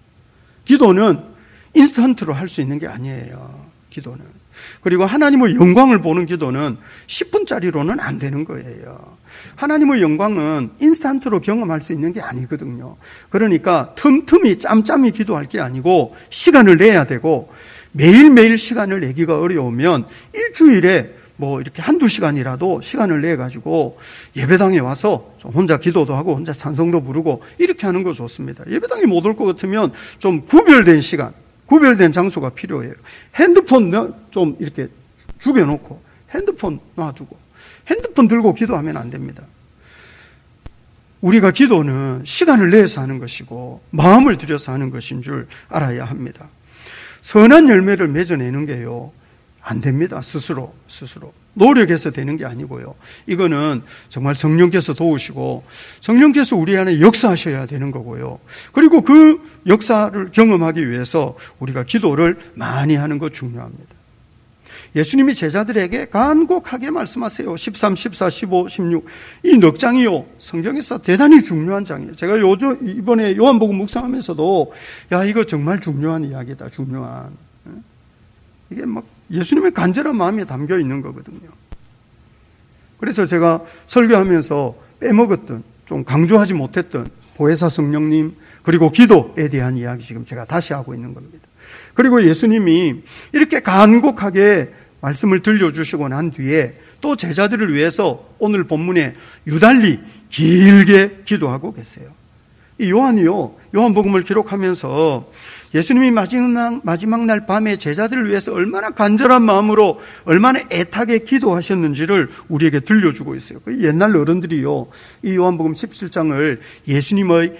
기도는 인스턴트로 할 수 있는 게 아니에요. 기도는. 그리고 하나님의 영광을 보는 기도는 십 분짜리로는 안 되는 거예요. 하나님의 영광은 인스턴트로 경험할 수 있는 게 아니거든요. 그러니까 틈틈이 짬짬이 기도할 게 아니고 시간을 내야 되고, 매일매일 시간을 내기가 어려우면 일주일에 뭐 이렇게 한두 시간이라도 시간을 내가지고 예배당에 와서 좀 혼자 기도도 하고 혼자 찬송도 부르고 이렇게 하는 거 좋습니다. 예배당에 못 올 것 같으면 좀 구별된 시간, 구별된 장소가 필요해요. 핸드폰 좀 이렇게 죽여놓고 핸드폰 놔두고 핸드폰 들고 기도하면 안 됩니다. 우리가 기도는 시간을 내서 하는 것이고 마음을 들여서 하는 것인 줄 알아야 합니다. 선한 열매를 맺어내는 게요, 안 됩니다. 스스로 스스로 노력해서 되는 게 아니고요. 이거는 정말 성령께서 도우시고 성령께서 우리 안에 역사하셔야 되는 거고요. 그리고 그 역사를 경험하기 위해서 우리가 기도를 많이 하는 거 중요합니다. 예수님이 제자들에게 간곡하게 말씀하세요. 십삼, 십사, 십오, 십육 이 넉 장이요, 성경에서 대단히 중요한 장이에요. 제가 요즘 이번에 요한복음 묵상하면서도 야, 이거 정말 중요한 이야기다. 중요한, 이게 막 예수님의 간절한 마음이 담겨 있는 거거든요. 그래서 제가 설교하면서 빼먹었던, 좀 강조하지 못했던 보혜사 성령님 그리고 기도에 대한 이야기 지금 제가 다시 하고 있는 겁니다. 그리고 예수님이 이렇게 간곡하게 말씀을 들려주시고 난 뒤에 또 제자들을 위해서 오늘 본문에 유달리 길게 기도하고 계세요. 이 요한이요, 요한복음을 기록하면서 예수님이 마지막, 마지막 날 밤에 제자들을 위해서 얼마나 간절한 마음으로 얼마나 애타게 기도하셨는지를 우리에게 들려주고 있어요. 옛날 어른들이요, 이 요한복음 십칠 장을 예수님의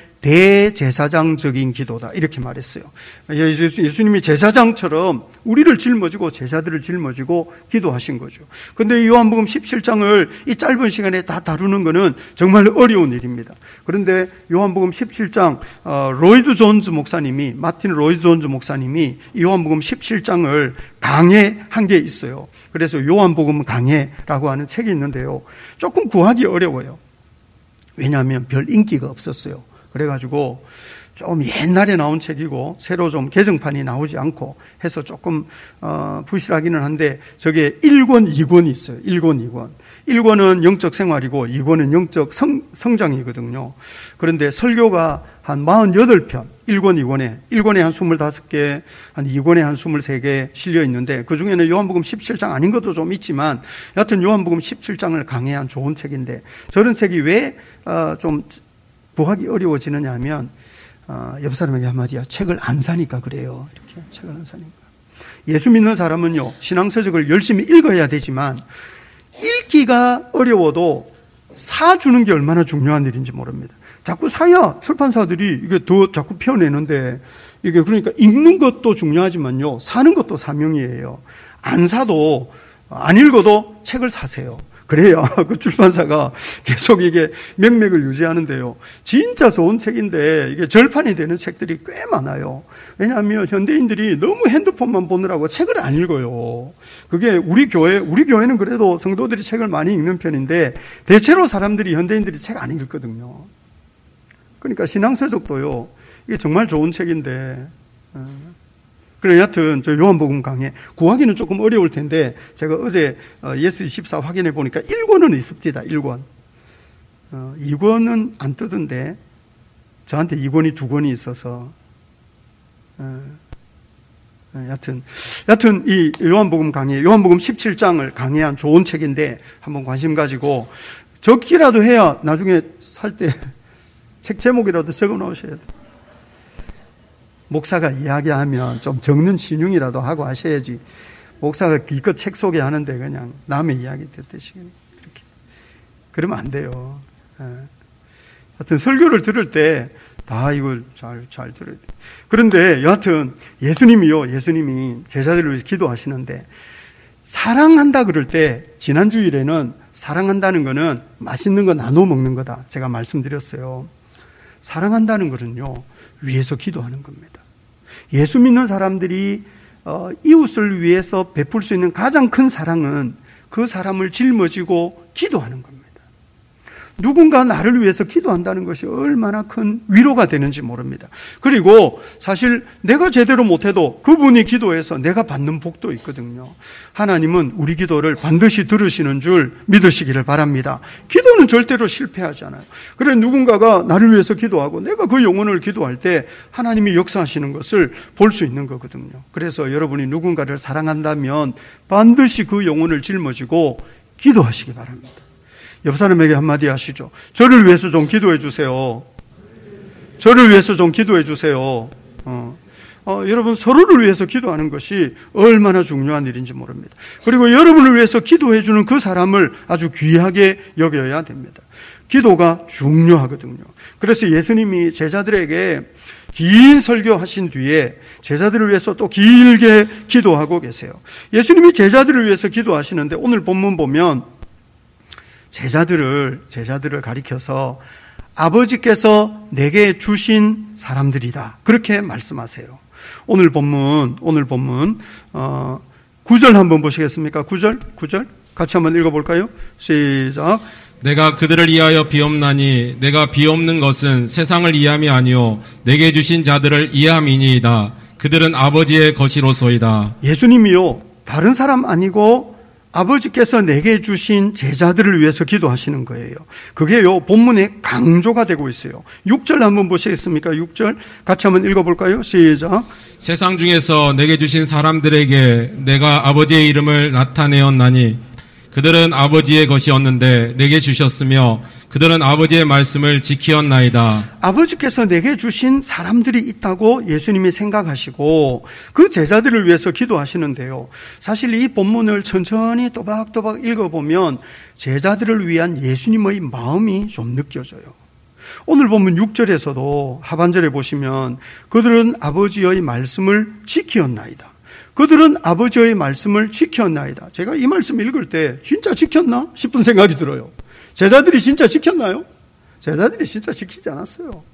대제사장적인 기도다 이렇게 말했어요. 예수님이 제사장처럼 우리를 짊어지고 제자들을 짊어지고 기도하신 거죠. 그런데 이 요한복음 십칠 장을 이 짧은 시간에 다 다루는 것은 정말 어려운 일입니다. 그런데 요한복음 십칠 장 어, 로이드 존즈 목사님이 마틴 로이드 존즈 목사님이 이 요한복음 십칠 장을 강해한 게 있어요. 그래서 요한복음 강해라고 하는 책이 있는데요, 조금 구하기 어려워요. 왜냐하면 별 인기가 없었어요. 그래가지고 좀 옛날에 나온 책이고 새로 좀 개정판이 나오지 않고 해서 조금 어, 부실하기는 한데, 저게 일 권, 이 권이 있어요. 일 권, 이 권. 일 권은 영적 생활이고 이 권은 영적 성, 성장이거든요. 그런데 설교가 한 사십팔 편, 일 권, 이 권에 일 권에 한 이십오 개, 한 이 권에 한 이십삼 개 실려 있는데, 그 중에는 요한복음 십칠 장 아닌 것도 좀 있지만 여하튼 요한복음 십칠 장을 강해한 좋은 책인데, 저런 책이 왜 어, 좀 구하기 어려워지느냐 하면 어, 옆 사람에게 한마디야, 책을 안 사니까 그래요. 이렇게 책을 안 사니까. 예수 믿는 사람은요, 신앙서적을 열심히 읽어야 되지만 읽기가 어려워도 사주는 게 얼마나 중요한 일인지 모릅니다. 자꾸 사야 출판사들이 이게 더 자꾸 펴내는데, 이게 그러니까 읽는 것도 중요하지만요, 사는 것도 사명이에요. 안 사도, 안 읽어도 책을 사세요. 그래야 그 출판사가 계속 이게 맥맥을 유지하는데요. 진짜 좋은 책인데 이게 절판이 되는 책들이 꽤 많아요. 왜냐하면 현대인들이 너무 핸드폰만 보느라고 책을 안 읽어요. 그게 우리 교회, 우리 교회는 그래도 성도들이 책을 많이 읽는 편인데 대체로 사람들이, 현대인들이 책 안 읽거든요. 그러니까 신앙서적도요, 이게 정말 좋은 책인데, 그래, 여하튼, 저 요한복음 강해. 구하기는 조금 어려울 텐데, 제가 어제 예스 이십사 확인해 보니까 일 권은 있습니다, 일 권. 어, 이 권은 안 뜨던데, 저한테 이 권이 두 권이 있어서, 어, 여하튼, 여하튼, 이 요한복음 강해, 요한복음 십칠 장을 강해한 좋은 책인데, 한번 관심 가지고, 적기라도 해야 나중에 살 때 책 제목이라도 적어 놓으셔야 돼요. 목사가 이야기하면 좀 적는 신용이라도 하고 하셔야지, 목사가 기껏 책 소개하는데 그냥 남의 이야기 듣듯이 그렇게 그러면 안 돼요. 하여튼 설교를 들을 때 아, 이걸 잘, 잘 들어야 돼. 그런데 여하튼 예수님이요, 예수님이 제자들을 위해서 기도하시는데 사랑한다 그럴 때 지난 주일에는 사랑한다는 거는 맛있는 거 나눠 먹는 거다. 제가 말씀드렸어요. 사랑한다는 것은요, 위해서 기도하는 겁니다. 예수 믿는 사람들이 어, 이웃을 위해서 베풀 수 있는 가장 큰 사랑은 그 사람을 짊어지고 기도하는 겁니다. 누군가 나를 위해서 기도한다는 것이 얼마나 큰 위로가 되는지 모릅니다. 그리고 사실 내가 제대로 못해도 그분이 기도해서 내가 받는 복도 있거든요. 하나님은 우리 기도를 반드시 들으시는 줄 믿으시기를 바랍니다. 기도는 절대로 실패하지 않아요. 그래 누군가가 나를 위해서 기도하고 내가 그 영혼을 기도할 때 하나님이 역사하시는 것을 볼 수 있는 거거든요. 그래서 여러분이 누군가를 사랑한다면 반드시 그 영혼을 짊어지고 기도하시기 바랍니다. 옆 사람에게 한마디 하시죠. 저를 위해서 좀 기도해 주세요. 저를 위해서 좀 기도해 주세요. 어. 어, 여러분 서로를 위해서 기도하는 것이 얼마나 중요한 일인지 모릅니다. 그리고 여러분을 위해서 기도해 주는 그 사람을 아주 귀하게 여겨야 됩니다. 기도가 중요하거든요. 그래서 예수님이 제자들에게 긴 설교하신 뒤에 제자들을 위해서 또 길게 기도하고 계세요. 예수님이 제자들을 위해서 기도하시는데 오늘 본문 보면 제자들을, 제자들을 가리켜서 아버지께서 내게 주신 사람들이다. 그렇게 말씀하세요. 오늘 본문, 오늘 본문, 어, 구 절 한번 보시겠습니까? 구 절? 구 절? 같이 한번 읽어볼까요? 시작. 내가 그들을 위하여 비옵나니 내가 비옵는 것은 세상을 이해함이 아니요 내게 주신 자들을 이해함이니이다. 그들은 아버지의 것이로소이다. 예수님이요, 다른 사람 아니고 아버지께서 내게 주신 제자들을 위해서 기도하시는 거예요. 그게요, 본문의 강조가 되고 있어요. 육 절 한번 보시겠습니까? 육 절 같이 한번 읽어볼까요? 시작. 세상 중에서 내게 주신 사람들에게 내가 아버지의 이름을 나타내었나니 그들은 아버지의 것이었는데 내게 주셨으며 그들은 아버지의 말씀을 지키었나이다. 아버지께서 내게 주신 사람들이 있다고 예수님이 생각하시고 그 제자들을 위해서 기도하시는데요. 사실 이 본문을 천천히 또박또박 읽어보면 제자들을 위한 예수님의 마음이 좀 느껴져요. 오늘 본문 육 절에서도 하반절에 보시면 그들은 아버지의 말씀을 지키었나이다. 그들은 아버지의 말씀을 지켰나이다. 제가 이 말씀 읽을 때 진짜 지켰나 싶은 생각이 들어요. 제자들이 진짜 지켰나요? 제자들이 진짜 지키지 않았어요.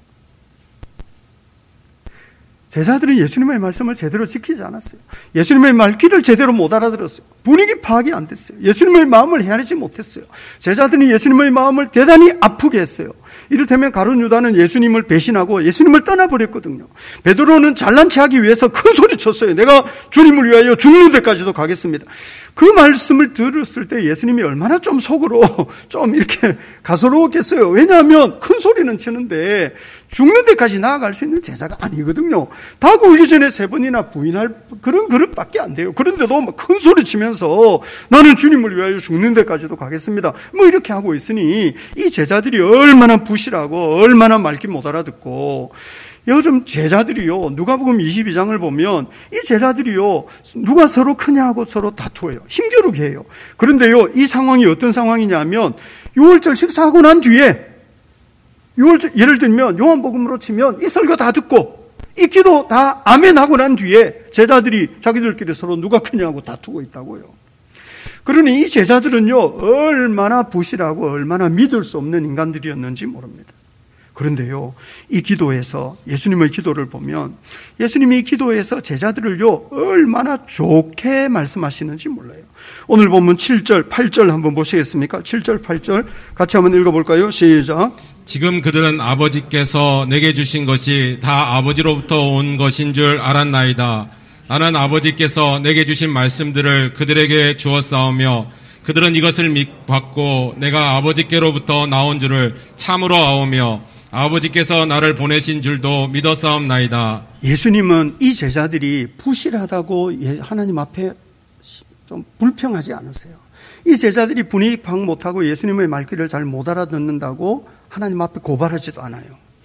제자들은 예수님의 말씀을 제대로 지키지 않았어요. 예수님의 말귀를 제대로 못 알아들었어요. 분위기 파악이 안 됐어요. 예수님의 마음을 헤아리지 못했어요. 제자들이 예수님의 마음을 대단히 아프게 했어요. 이를테면 가룟 유다는 예수님을 배신하고 예수님을 떠나버렸거든요. 베드로는 잘난 체하기 위해서 큰 소리 쳤어요. 내가 주님을 위하여 죽는 데까지도 가겠습니다. 그 말씀을 들었을 때 예수님이 얼마나 좀 속으로 좀 이렇게 가소로웠겠어요. 왜냐하면 큰 소리는 치는데 죽는 데까지 나아갈 수 있는 제자가 아니거든요. 닭 울기 전에 세 번이나 부인할 그런 그릇밖에 안 돼요. 그런데도 막 큰 소리 치면서 나는 주님을 위하여 죽는 데까지도 가겠습니다. 뭐 이렇게 하고 있으니 이 제자들이 얼마나 부실하고 얼마나 말귀 못 알아듣고 요즘 제자들이요, 누가복음 이십이 장을 보면 이 제자들이요, 누가 서로 크냐 하고 서로 다투어요. 힘겨루게 해요. 그런데요, 이 상황이 어떤 상황이냐면 유월절 식사하고 난 뒤에 유월절, 예를 들면 요한복음으로 치면 이 설교 다 듣고 이 기도 다 아멘하고 난 뒤에 제자들이 자기들끼리 서로 누가 크냐고 다투고 있다고요. 그러니 이 제자들은요, 얼마나 부실하고 얼마나 믿을 수 없는 인간들이었는지 모릅니다. 그런데요, 이 기도에서 예수님의 기도를 보면 예수님이 이 기도에서 제자들을요, 얼마나 좋게 말씀하시는지 몰라요. 오늘 보면 칠 절, 팔 절 한번 보시겠습니까? 칠 절, 팔 절 같이 한번 읽어볼까요? 시작. 지금 그들은 아버지께서 내게 주신 것이 다 아버지로부터 온 것인 줄 알았나이다. 나는 아버지께서 내게 주신 말씀들을 그들에게 주었사오며 그들은 이것을 믿고 내가 아버지께로부터 나온 줄을 참으로 아오며 아버지께서 나를 보내신 줄도 믿었사옵나이다. 예수님은 이 제자들이 부실하다고 하나님 앞에 좀 불평하지 않으세요. 이 제자들이 분위기 파악 못하고 예수님의 말귀를 잘 못 알아듣는다고 하나님 앞에 고발하지도 않아요.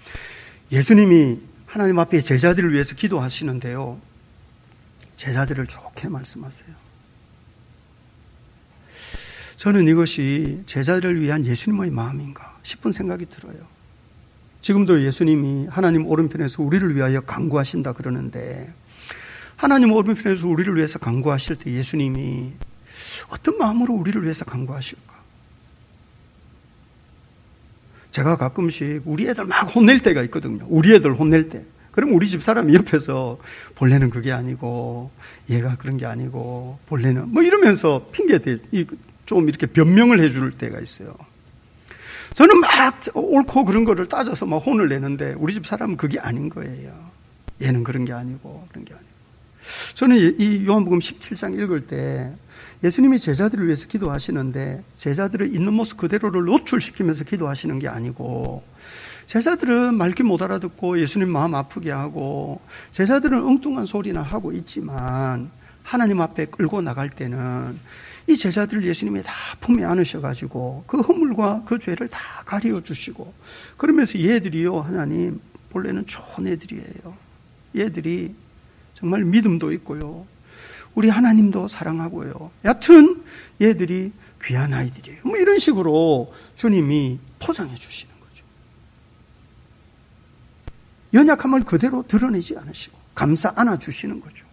예수님이 하나님 앞에 제자들을 위해서 기도하시는데요, 제자들을 좋게 말씀하세요. 저는 이것이 제자들을 위한 예수님의 마음인가 싶은 생각이 들어요. 지금도 예수님이 하나님 오른편에서 우리를 위하여 간구하신다 그러는데, 하나님 오른편에서 우리를 위해서 간구하실 때 예수님이 어떤 마음으로 우리를 위해서 간구하실까? 제가 가끔씩 우리 애들 막 혼낼 때가 있거든요. 우리 애들 혼낼 때. 그럼 우리 집 사람이 옆에서 본래는 그게 아니고 얘가 그런 게 아니고 본래는 뭐 이러면서 핑계 대, 좀 이렇게 변명을 해줄 때가 있어요. 저는 막 옳고 그런 거를 따져서 막 혼을 내는데 우리 집 사람은 그게 아닌 거예요. 얘는 그런 게 아니고 그런 게 아니고. 저는 이 요한복음 십칠 장 읽을 때 예수님이 제자들을 위해서 기도하시는데 제자들을 있는 모습 그대로를 노출시키면서 기도하시는 게 아니고, 제자들은 말귀 못 알아듣고 예수님 마음 아프게 하고 제자들은 엉뚱한 소리나 하고 있지만 하나님 앞에 끌고 나갈 때는 이 제자들을 예수님이 다 품에 안으셔가지고 그 허물과 그 죄를 다 가리워 주시고, 그러면서 얘들이요, 하나님 본래는 좋은 애들이에요. 얘들이 정말 믿음도 있고요, 우리 하나님도 사랑하고요, 여튼 얘들이 귀한 아이들이에요. 뭐 이런 식으로 주님이 포장해 주시는 거죠. 연약함을 그대로 드러내지 않으시고 감싸 안아주시는 거죠.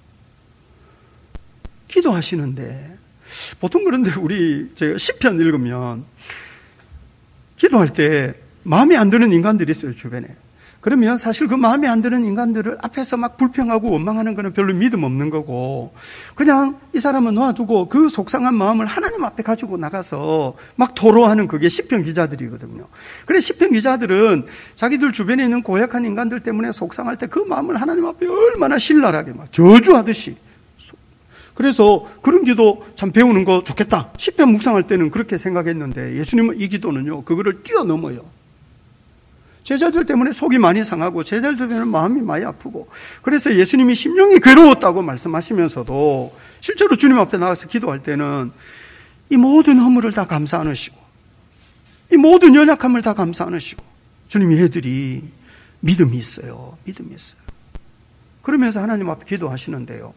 기도하시는데 보통 그런데 우리 제가 시편 읽으면 기도할 때 마음에 안 드는 인간들이 있어요, 주변에. 그러면 사실 그 마음에 안 드는 인간들을 앞에서 막 불평하고 원망하는 거는 별로 믿음 없는 거고, 그냥 이 사람은 놔두고 그 속상한 마음을 하나님 앞에 가지고 나가서 막 토로하는 그게 시편 기자들이거든요. 그래 시편 기자들은 자기들 주변에 있는 고약한 인간들 때문에 속상할 때 그 마음을 하나님 앞에 얼마나 신랄하게 막 저주하듯이. 그래서 그런 기도 참 배우는 거 좋겠다. 시편 묵상할 때는 그렇게 생각했는데 예수님은 이 기도는요, 그거를 뛰어넘어요. 제자들 때문에 속이 많이 상하고 제자들 때문에 마음이 많이 아프고, 그래서 예수님이 심령이 괴로웠다고 말씀하시면서도 실제로 주님 앞에 나가서 기도할 때는 이 모든 허물을 다 감싸 안으시고 이 모든 연약함을 다 감싸 안으시고, 주님이 애들이 믿음이 있어요. 믿음이 있어요. 그러면서 하나님 앞에 기도하시는데요,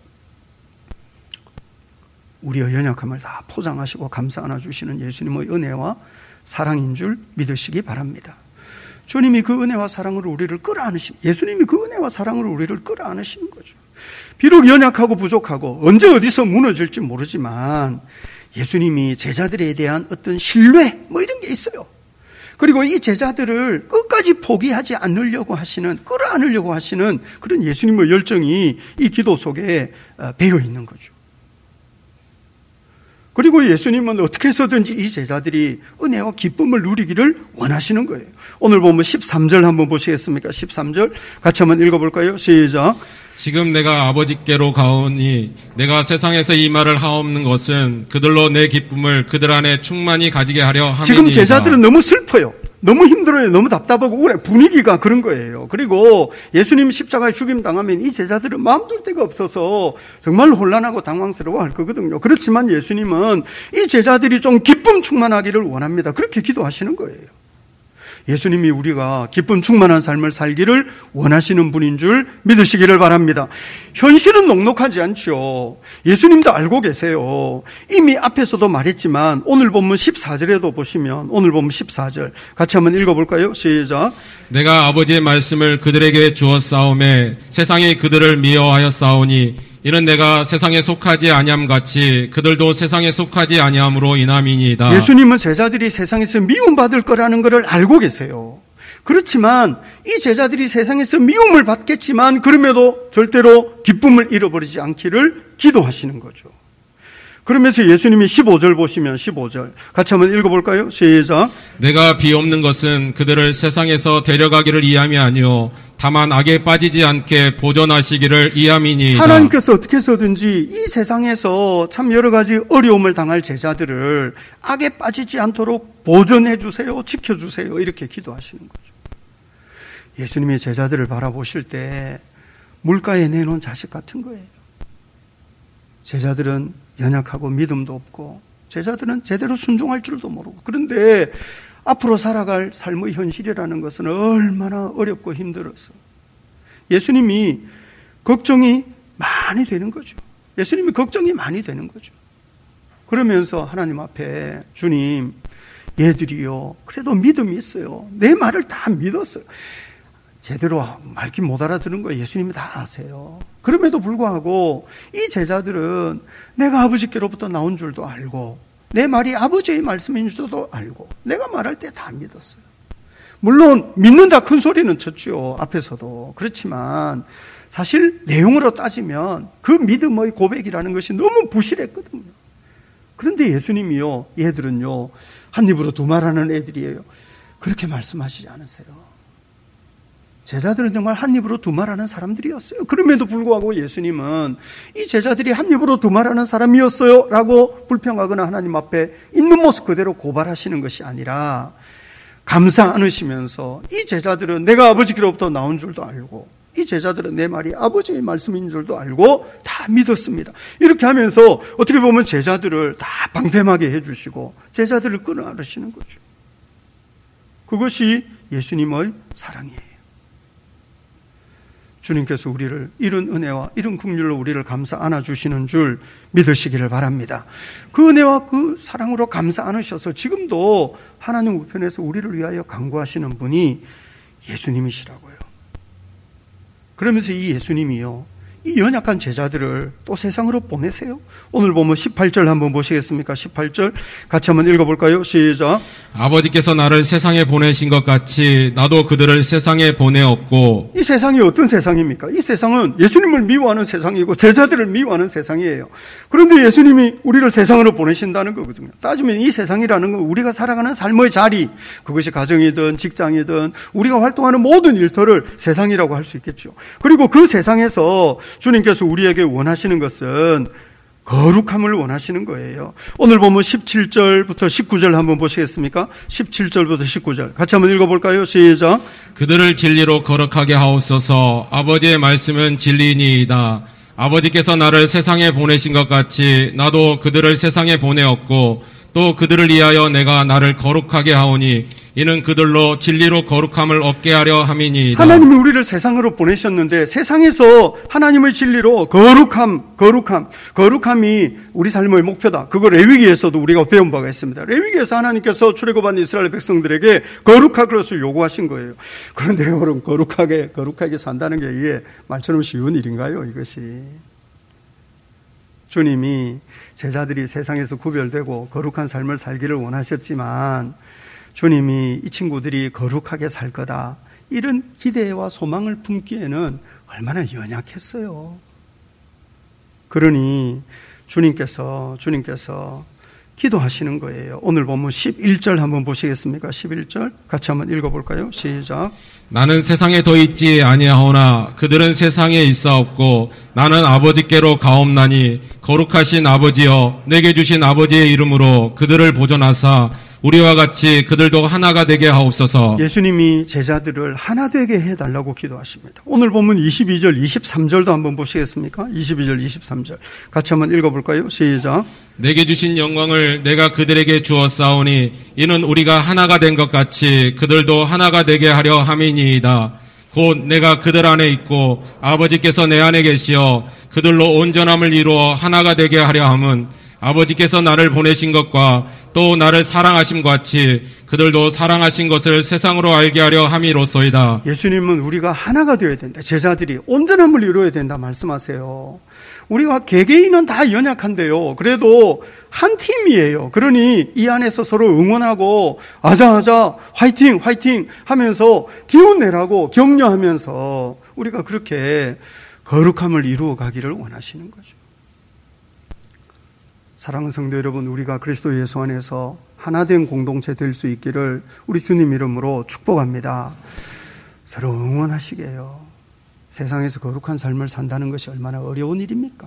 우리의 연약함을 다 포장하시고 감싸 안아주시는 예수님의 은혜와 사랑인 줄 믿으시기 바랍니다. 주님이 그 은혜와 사랑으로 우리를 끌어안으신, 예수님이 그 은혜와 사랑으로 우리를 끌어안으신 거죠. 비록 연약하고 부족하고 언제 어디서 무너질지 모르지만 예수님이 제자들에 대한 어떤 신뢰 뭐 이런 게 있어요. 그리고 이 제자들을 끝까지 포기하지 않으려고 하시는, 끌어안으려고 하시는 그런 예수님의 열정이 이 기도 속에 배어 있는 거죠. 그리고 예수님은 어떻게 해서든지 이 제자들이 은혜와 기쁨을 누리기를 원하시는 거예요. 오늘 보면 십삼 절 한번 보시겠습니까? 십삼 절 같이 한번 읽어볼까요? 시작. 지금 내가 아버지께로 가오니 내가 세상에서 이 말을 하옵는 것은 그들로 내 기쁨을 그들 안에 충만히 가지게 하려 함이니이다. 지금 제자들은 너무 슬퍼요. 너무 힘들어요. 너무 답답하고 우울해. 분위기가 그런 거예요. 그리고 예수님 십자가에 죽임 당하면 이 제자들은 마음 둘 데가 없어서 정말 혼란하고 당황스러워할 거거든요. 그렇지만 예수님은 이 제자들이 좀 기쁨 충만하기를 원합니다. 그렇게 기도하시는 거예요. 예수님이 우리가 기쁨 충만한 삶을 살기를 원하시는 분인 줄 믿으시기를 바랍니다. 현실은 녹록하지 않죠. 예수님도 알고 계세요. 이미 앞에서도 말했지만 오늘 본문 십사 절에도 보시면, 오늘 본문 십사 절 같이 한번 읽어볼까요? 시작. 내가 아버지의 말씀을 그들에게 주었사오매 세상이 그들을 미워하였사오니 이는 내가 세상에 속하지 아니함같이 그들도 세상에 속하지 아니함으로 인함이니이다. 예수님은 제자들이 세상에서 미움받을 거라는 것을 알고 계세요. 그렇지만 이 제자들이 세상에서 미움을 받겠지만 그럼에도 절대로 기쁨을 잃어버리지 않기를 기도하시는 거죠. 그러면서 예수님이 십오 절 보시면 십오 절 같이 한번 읽어볼까요? 시작. 내가 비옵는 것은 그들을 세상에서 데려가기를 이함이 아니요 다만 악에 빠지지 않게 보존하시기를 이함이니이다. 하나님께서 어떻게 해서든지 이 세상에서 참 여러 가지 어려움을 당할 제자들을 악에 빠지지 않도록 보존해 주세요, 지켜주세요, 이렇게 기도하시는 거죠. 예수님이 제자들을 바라보실 때 물가에 내놓은 자식 같은 거예요. 제자들은 연약하고 믿음도 없고 제자들은 제대로 순종할 줄도 모르고, 그런데 앞으로 살아갈 삶의 현실이라는 것은 얼마나 어렵고 힘들어서 예수님이 걱정이 많이 되는 거죠. 예수님이 걱정이 많이 되는 거죠. 그러면서 하나님 앞에 주님, 얘들이요 그래도 믿음이 있어요. 내 말을 다 믿었어요. 제대로 말귀 못 알아들은 거 예수님이 다 아세요. 그럼에도 불구하고 이 제자들은 내가 아버지께로부터 나온 줄도 알고 내 말이 아버지의 말씀인 줄도 알고 내가 말할 때 다 믿었어요. 물론 믿는다 큰 소리는 쳤죠. 앞에서도. 그렇지만 사실 내용으로 따지면 그 믿음의 고백이라는 것이 너무 부실했거든요. 그런데 예수님이요, 얘들은요 한 입으로 두 말하는 애들이에요. 그렇게 말씀하시지 않으세요. 제자들은 정말 한 입으로 두 말하는 사람들이었어요. 그럼에도 불구하고 예수님은 이 제자들이 한 입으로 두 말하는 사람이었어요 라고 불평하거나 하나님 앞에 있는 모습 그대로 고발하시는 것이 아니라 감사 안으시면서 이 제자들은 내가 아버지께로부터 나온 줄도 알고 이 제자들은 내 말이 아버지의 말씀인 줄도 알고 다 믿었습니다. 이렇게 하면서 어떻게 보면 제자들을 다 방패막이 해주시고 제자들을 끌어안으시는 거죠. 그것이 예수님의 사랑이에요. 주님께서 우리를 이런 은혜와 이런 긍휼로 우리를 감싸 안아주시는 줄 믿으시기를 바랍니다. 그 은혜와 그 사랑으로 감싸 안으셔서 지금도 하나님 우편에서 우리를 위하여 간구하시는 분이 예수님이시라고요. 그러면서 이 예수님이요, 이 연약한 제자들을 또 세상으로 보내세요. 오늘 보면 십팔 절 한번 보시겠습니까? 십팔 절 같이 한번 읽어볼까요? 시작. 아버지께서 나를 세상에 보내신 것 같이 나도 그들을 세상에 보내었고. 이 세상이 어떤 세상입니까? 이 세상은 예수님을 미워하는 세상이고 제자들을 미워하는 세상이에요. 그런데 예수님이 우리를 세상으로 보내신다는 거거든요. 따지면 이 세상이라는 건 우리가 살아가는 삶의 자리, 그것이 가정이든 직장이든 우리가 활동하는 모든 일터를 세상이라고 할 수 있겠죠. 그리고 그 세상에서 주님께서 우리에게 원하시는 것은 거룩함을 원하시는 거예요. 오늘 보면 십칠 절부터 십구 절 한번 보시겠습니까? 십칠 절부터 십구 절 같이 한번 읽어볼까요? 시작. 그들을 진리로 거룩하게 하옵소서. 아버지의 말씀은 진리니이다. 아버지께서 나를 세상에 보내신 것 같이 나도 그들을 세상에 보내었고 또 그들을 위하여 내가 나를 거룩하게 하오니 이는 그들로 진리로 거룩함을 얻게 하려 함이니이다. 하나님이 우리를 세상으로 보내셨는데 세상에서 하나님의 진리로 거룩함, 거룩함, 거룩함이 우리 삶의 목표다. 그거 레위기에서도 우리가 배운 바가 있습니다. 레위기에서 하나님께서 출애굽한 이스라엘 백성들에게 거룩할 것을 요구하신 거예요. 그런데 여러분, 거룩하게 거룩하게 산다는 게 이게 말처럼 쉬운 일인가요? 이것이 주님이 제자들이 세상에서 구별되고 거룩한 삶을 살기를 원하셨지만 주님이 이 친구들이 거룩하게 살 거다, 이런 기대와 소망을 품기에는 얼마나 연약했어요. 그러니 주님께서 주님께서 기도하시는 거예요. 오늘 보면 십일 절 한번 보시겠습니까? 십일 절 같이 한번 읽어볼까요? 시작. 나는 세상에 더 있지 아니하오나 그들은 세상에 있사옵고 나는 아버지께로 가옵나니 거룩하신 아버지여 내게 주신 아버지의 이름으로 그들을 보존하사 우리와 같이 그들도 하나가 되게 하옵소서. 예수님이 제자들을 하나 되게 해달라고 기도하십니다. 오늘 보면 이십이 절, 이십삼 절도 한번 보시겠습니까? 이십이 절, 이십삼 절 같이 한번 읽어볼까요? 시작. 내게 주신 영광을 내가 그들에게 주었사오니 이는 우리가 하나가 된 것 같이 그들도 하나가 되게 하려 함이니이다. 곧 내가 그들 안에 있고 아버지께서 내 안에 계시어 그들로 온전함을 이루어 하나가 되게 하려 함은 아버지께서 나를 보내신 것과 또 나를 사랑하심 같이 그들도 사랑하신 것을 세상으로 알게 하려 함이로소이다. 예수님은 우리가 하나가 되어야 된다. 제자들이 온전함을 이루어야 된다 말씀하세요. 우리가 개개인은 다 연약한데요, 그래도 한 팀이에요. 그러니 이 안에서 서로 응원하고 아자아자 화이팅 화이팅 하면서 기운 내라고 격려하면서 우리가 그렇게 거룩함을 이루어 가기를 원하시는 거죠. 사랑하는 성도 여러분, 우리가 그리스도 예수 안에서 하나된 공동체 될 수 있기를 우리 주님 이름으로 축복합니다. 서로 응원하시게요. 세상에서 거룩한 삶을 산다는 것이 얼마나 어려운 일입니까?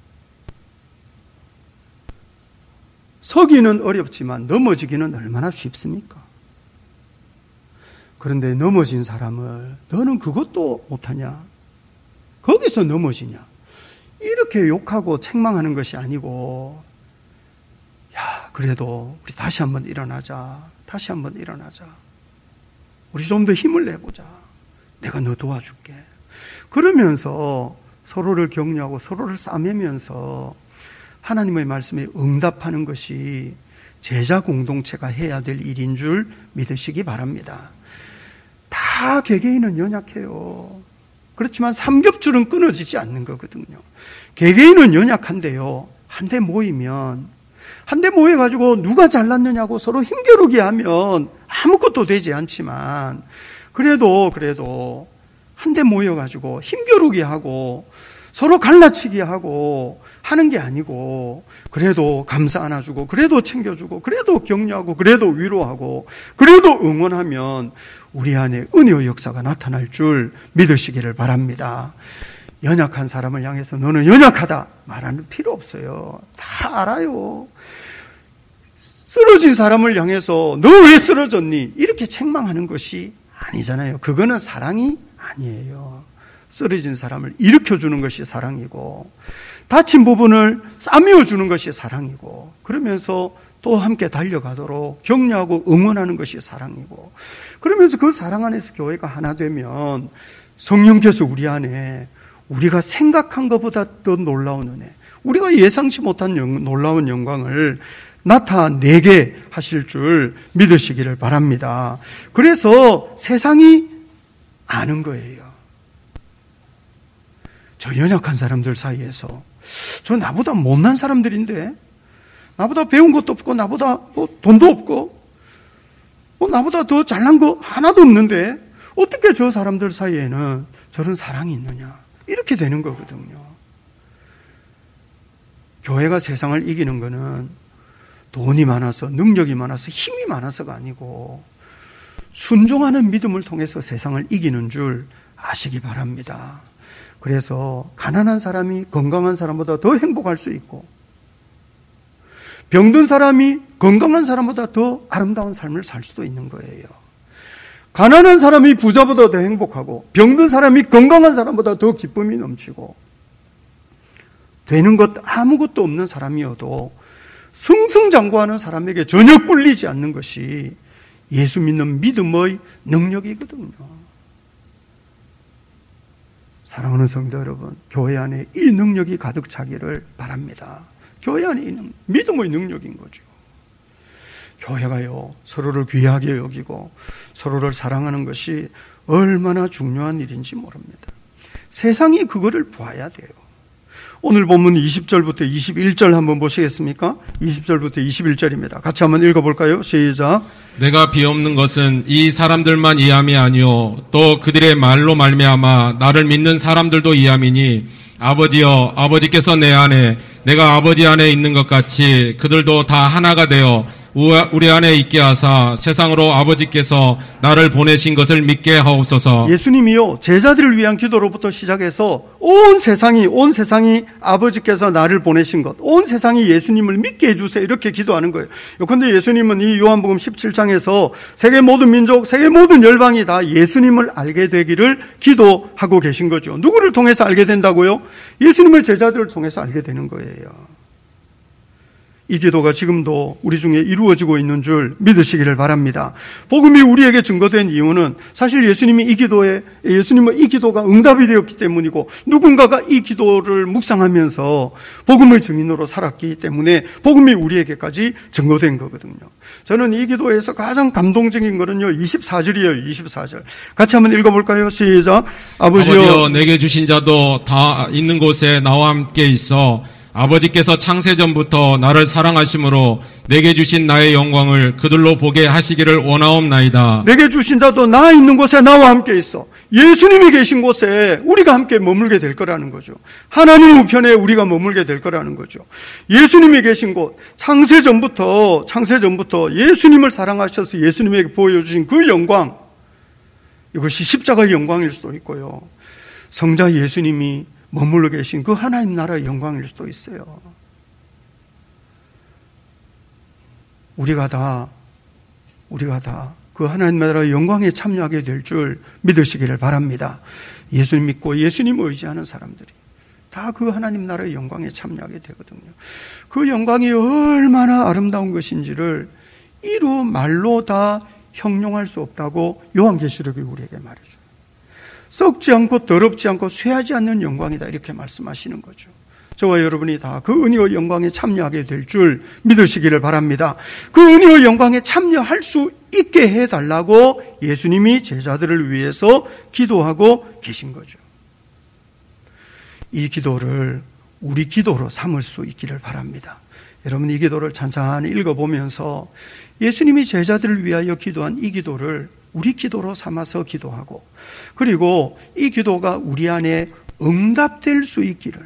서기는 어렵지만 넘어지기는 얼마나 쉽습니까? 그런데 넘어진 사람을 너는 그것도 못하냐? 거기서 넘어지냐? 이렇게 욕하고 책망하는 것이 아니고, 야, 그래도 우리 다시 한번 일어나자. 다시 한번 일어나자. 우리 좀 더 힘을 내보자. 내가 너 도와줄게. 그러면서 서로를 격려하고 서로를 싸매면서 하나님의 말씀에 응답하는 것이 제자 공동체가 해야 될 일인 줄 믿으시기 바랍니다. 다 다 개개인은 연약해요. 그렇지만 삼겹줄은 끊어지지 않는 거거든요. 개개인은 연약한데요. 한데 모이면, 한데 모여가지고 누가 잘났느냐고 서로 힘겨루게 하면 아무것도 되지 않지만, 그래도, 그래도, 한데 모여가지고 힘겨루게 하고, 서로 갈라치기 하고 하는 게 아니고, 그래도 감사 안아주고, 그래도 챙겨주고, 그래도 격려하고, 그래도 위로하고, 그래도 응원하면 우리 안에 은혜의 역사가 나타날 줄 믿으시기를 바랍니다. 연약한 사람을 향해서 너는 연약하다 말하는 필요 없어요. 다 알아요. 쓰러진 사람을 향해서 너 왜 쓰러졌니? 이렇게 책망하는 것이 아니잖아요. 그거는 사랑이 아니에요. 쓰러진 사람을 일으켜주는 것이 사랑이고, 다친 부분을 싸매어주는 것이 사랑이고, 그러면서 또 함께 달려가도록 격려하고 응원하는 것이 사랑이고, 그러면서 그 사랑 안에서 교회가 하나 되면 성령께서 우리 안에 우리가 생각한 것보다 더 놀라운 은혜, 우리가 예상치 못한 영, 놀라운 영광을 나타내게 하실 줄 믿으시기를 바랍니다. 그래서 세상이 아는 거예요. 저 연약한 사람들 사이에서 저 나보다 못난 사람들인데, 나보다 배운 것도 없고, 나보다 뭐 돈도 없고, 뭐 나보다 더 잘난 거 하나도 없는데 어떻게 저 사람들 사이에는 저런 사랑이 있느냐, 이렇게 되는 거거든요. 교회가 세상을 이기는 거는 돈이 많아서, 능력이 많아서, 힘이 많아서가 아니고 순종하는 믿음을 통해서 세상을 이기는 줄 아시기 바랍니다. 그래서 가난한 사람이 건강한 사람보다 더 행복할 수 있고, 병든 사람이 건강한 사람보다 더 아름다운 삶을 살 수도 있는 거예요. 가난한 사람이 부자보다 더 행복하고, 병든 사람이 건강한 사람보다 더 기쁨이 넘치고, 되는 것 아무것도 없는 사람이어도 승승장구하는 사람에게 전혀 꿀리지 않는 것이 예수 믿는 믿음의 능력이거든요. 사랑하는 성도 여러분, 교회 안에 이 능력이 가득 차기를 바랍니다. 교회 안에 있는 믿음의 능력인 거죠. 교회가요, 서로를 귀하게 여기고 서로를 사랑하는 것이 얼마나 중요한 일인지 모릅니다. 세상이 그거를 봐야 돼요. 오늘 본문 이십 절부터 이십일 절 한번 보시겠습니까? 이십 절부터 이십일 절입니다. 같이 한번 읽어볼까요? 시작. 내가 비옵는 것은 이 사람들만 이함이 아니요 또 그들의 말로 말미암아 나를 믿는 사람들도 이함이니, 아버지여, 아버지께서 내 안에 내가 아버지 안에 있는 것 같이 그들도 다 하나가 되어 우리 안에 있게 하사 세상으로 아버지께서 나를 보내신 것을 믿게 하옵소서. 예수님이요, 제자들을 위한 기도로부터 시작해서 온 세상이 온 세상이 아버지께서 나를 보내신 것, 온 세상이 예수님을 믿게 해주세요, 이렇게 기도하는 거예요. 그런데 예수님은 이 요한복음 십칠 장에서 세계 모든 민족, 세계 모든 열방이 다 예수님을 알게 되기를 기도하고 계신 거죠. 누구를 통해서 알게 된다고요? 예수님의 제자들을 통해서 알게 되는 거예요. 이 기도가 지금도 우리 중에 이루어지고 있는 줄 믿으시기를 바랍니다. 복음이 우리에게 증거된 이유는 사실 예수님이 이 기도에, 예수님의 이 기도가 응답이 되었기 때문이고, 누군가가 이 기도를 묵상하면서 복음의 증인으로 살았기 때문에 복음이 우리에게까지 증거된 거거든요. 저는 이 기도에서 가장 감동적인 거는요, 이십사 절이에요. 이십사 절. 같이 한번 읽어볼까요? 시작. 아버지여, 아버지여 내게 주신 자도 다 있는 곳에 나와 함께 있어 아버지께서 창세전부터 나를 사랑하심으로 내게 주신 나의 영광을 그들로 보게 하시기를 원하옵나이다. 내게 주신 자도 나 있는 곳에 나와 함께 있어. 예수님이 계신 곳에 우리가 함께 머물게 될 거라는 거죠. 하나님 우편에 우리가 머물게 될 거라는 거죠. 예수님이 계신 곳, 창세전부터 창세전부터 예수님을 사랑하셔서 예수님에게 보여주신 그 영광, 이것이 십자가의 영광일 수도 있고요, 성자 예수님이 머물러 계신 그 하나님 나라의 영광일 수도 있어요. 우리가 다, 우리가 다 그 하나님 나라의 영광에 참여하게 될 줄 믿으시기를 바랍니다. 예수님 믿고 예수님 의지하는 사람들이 다 그 하나님 나라의 영광에 참여하게 되거든요. 그 영광이 얼마나 아름다운 것인지를 이루 말로 다 형용할 수 없다고 요한계시록이 우리에게 말해줘요. 썩지 않고 더럽지 않고 쇠하지 않는 영광이다, 이렇게 말씀하시는 거죠. 저와 여러분이 다 그 은혜의 영광에 참여하게 될 줄 믿으시기를 바랍니다. 그 은혜의 영광에 참여할 수 있게 해달라고 예수님이 제자들을 위해서 기도하고 계신 거죠. 이 기도를 우리 기도로 삼을 수 있기를 바랍니다. 여러분, 이 기도를 찬찬히 읽어보면서 예수님이 제자들을 위하여 기도한 이 기도를 우리 기도로 삼아서 기도하고, 그리고 이 기도가 우리 안에 응답될 수 있기를.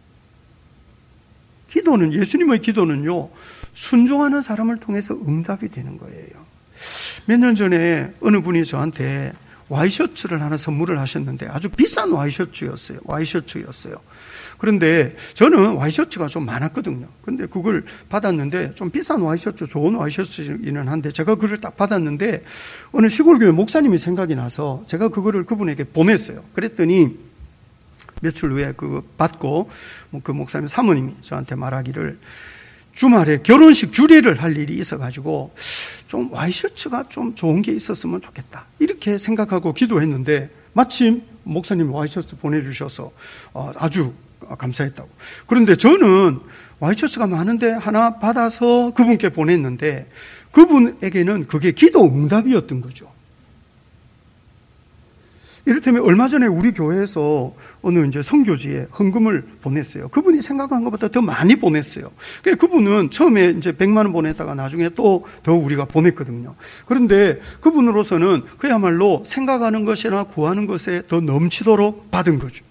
기도는, 예수님의 기도는요, 순종하는 사람을 통해서 응답이 되는 거예요. 몇 년 전에 어느 분이 저한테 와이셔츠를 하나 선물을 하셨는데 아주 비싼 와이셔츠였어요. 와이셔츠였어요. 그런데 저는 와이셔츠가 좀 많았거든요. 근데 그걸 받았는데 좀 비싼 와이셔츠, 좋은 와이셔츠이긴 한데 제가 그걸 딱 받았는데 어느 시골교회 목사님이 생각이 나서 제가 그거를 그분에게 보냈어요. 그랬더니 며칠 후에 그거 받고 그 목사님 사모님이 저한테 말하기를 주말에 결혼식 주례를 할 일이 있어가지고 좀 와이셔츠가 좀 좋은 게 있었으면 좋겠다, 이렇게 생각하고 기도했는데 마침 목사님이 와이셔츠 보내주셔서 아주 감사했다고. 그런데 저는 와이셔츠가 많은데 하나 받아서 그분께 보냈는데 그분에게는 그게 기도 응답이었던 거죠. 이를테면 얼마 전에 우리 교회에서 어느 이제 선교지에 헌금을 보냈어요. 그분이 생각한 것보다 더 많이 보냈어요. 그러니까 그분은 처음에 이제 백만 원 보냈다가 나중에 또 더 우리가 보냈거든요. 그런데 그분으로서는 그야말로 생각하는 것이나 구하는 것에 더 넘치도록 받은 거죠.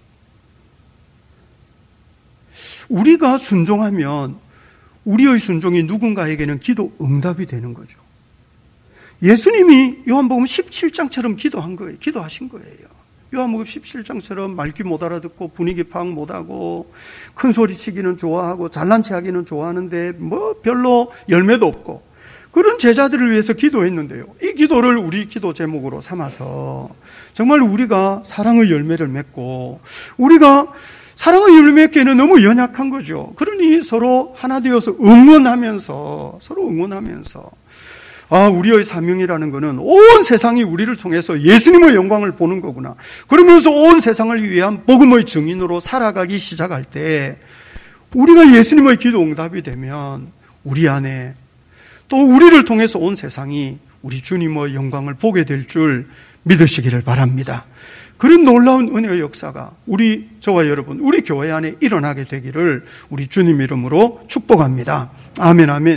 우리가 순종하면 우리의 순종이 누군가에게는 기도 응답이 되는 거죠. 예수님이 요한복음 십칠 장처럼 기도한 거예요. 기도하신 거예요. 요한복음 십칠 장처럼 말귀 못 알아듣고 분위기 파악 못하고 큰 소리치기는 좋아하고 잘난 체 하기는 좋아하는데 뭐 별로 열매도 없고 그런 제자들을 위해서 기도했는데요. 이 기도를 우리 기도 제목으로 삼아서 정말 우리가 사랑의 열매를 맺고, 우리가 사랑의 열매 맺기에는 너무 연약한 거죠. 그러니 서로 하나 되어서 응원하면서, 서로 응원하면서 아, 우리의 사명이라는 것은 온 세상이 우리를 통해서 예수님의 영광을 보는 거구나. 그러면서 온 세상을 위한 복음의 증인으로 살아가기 시작할 때 우리가 예수님의 기도 응답이 되면 우리 안에 또 우리를 통해서 온 세상이 우리 주님의 영광을 보게 될 줄 믿으시기를 바랍니다. 그런 놀라운 은혜의 역사가 우리, 저와 여러분, 우리 교회 안에 일어나게 되기를 우리 주님 이름으로 축복합니다. 아멘, 아멘.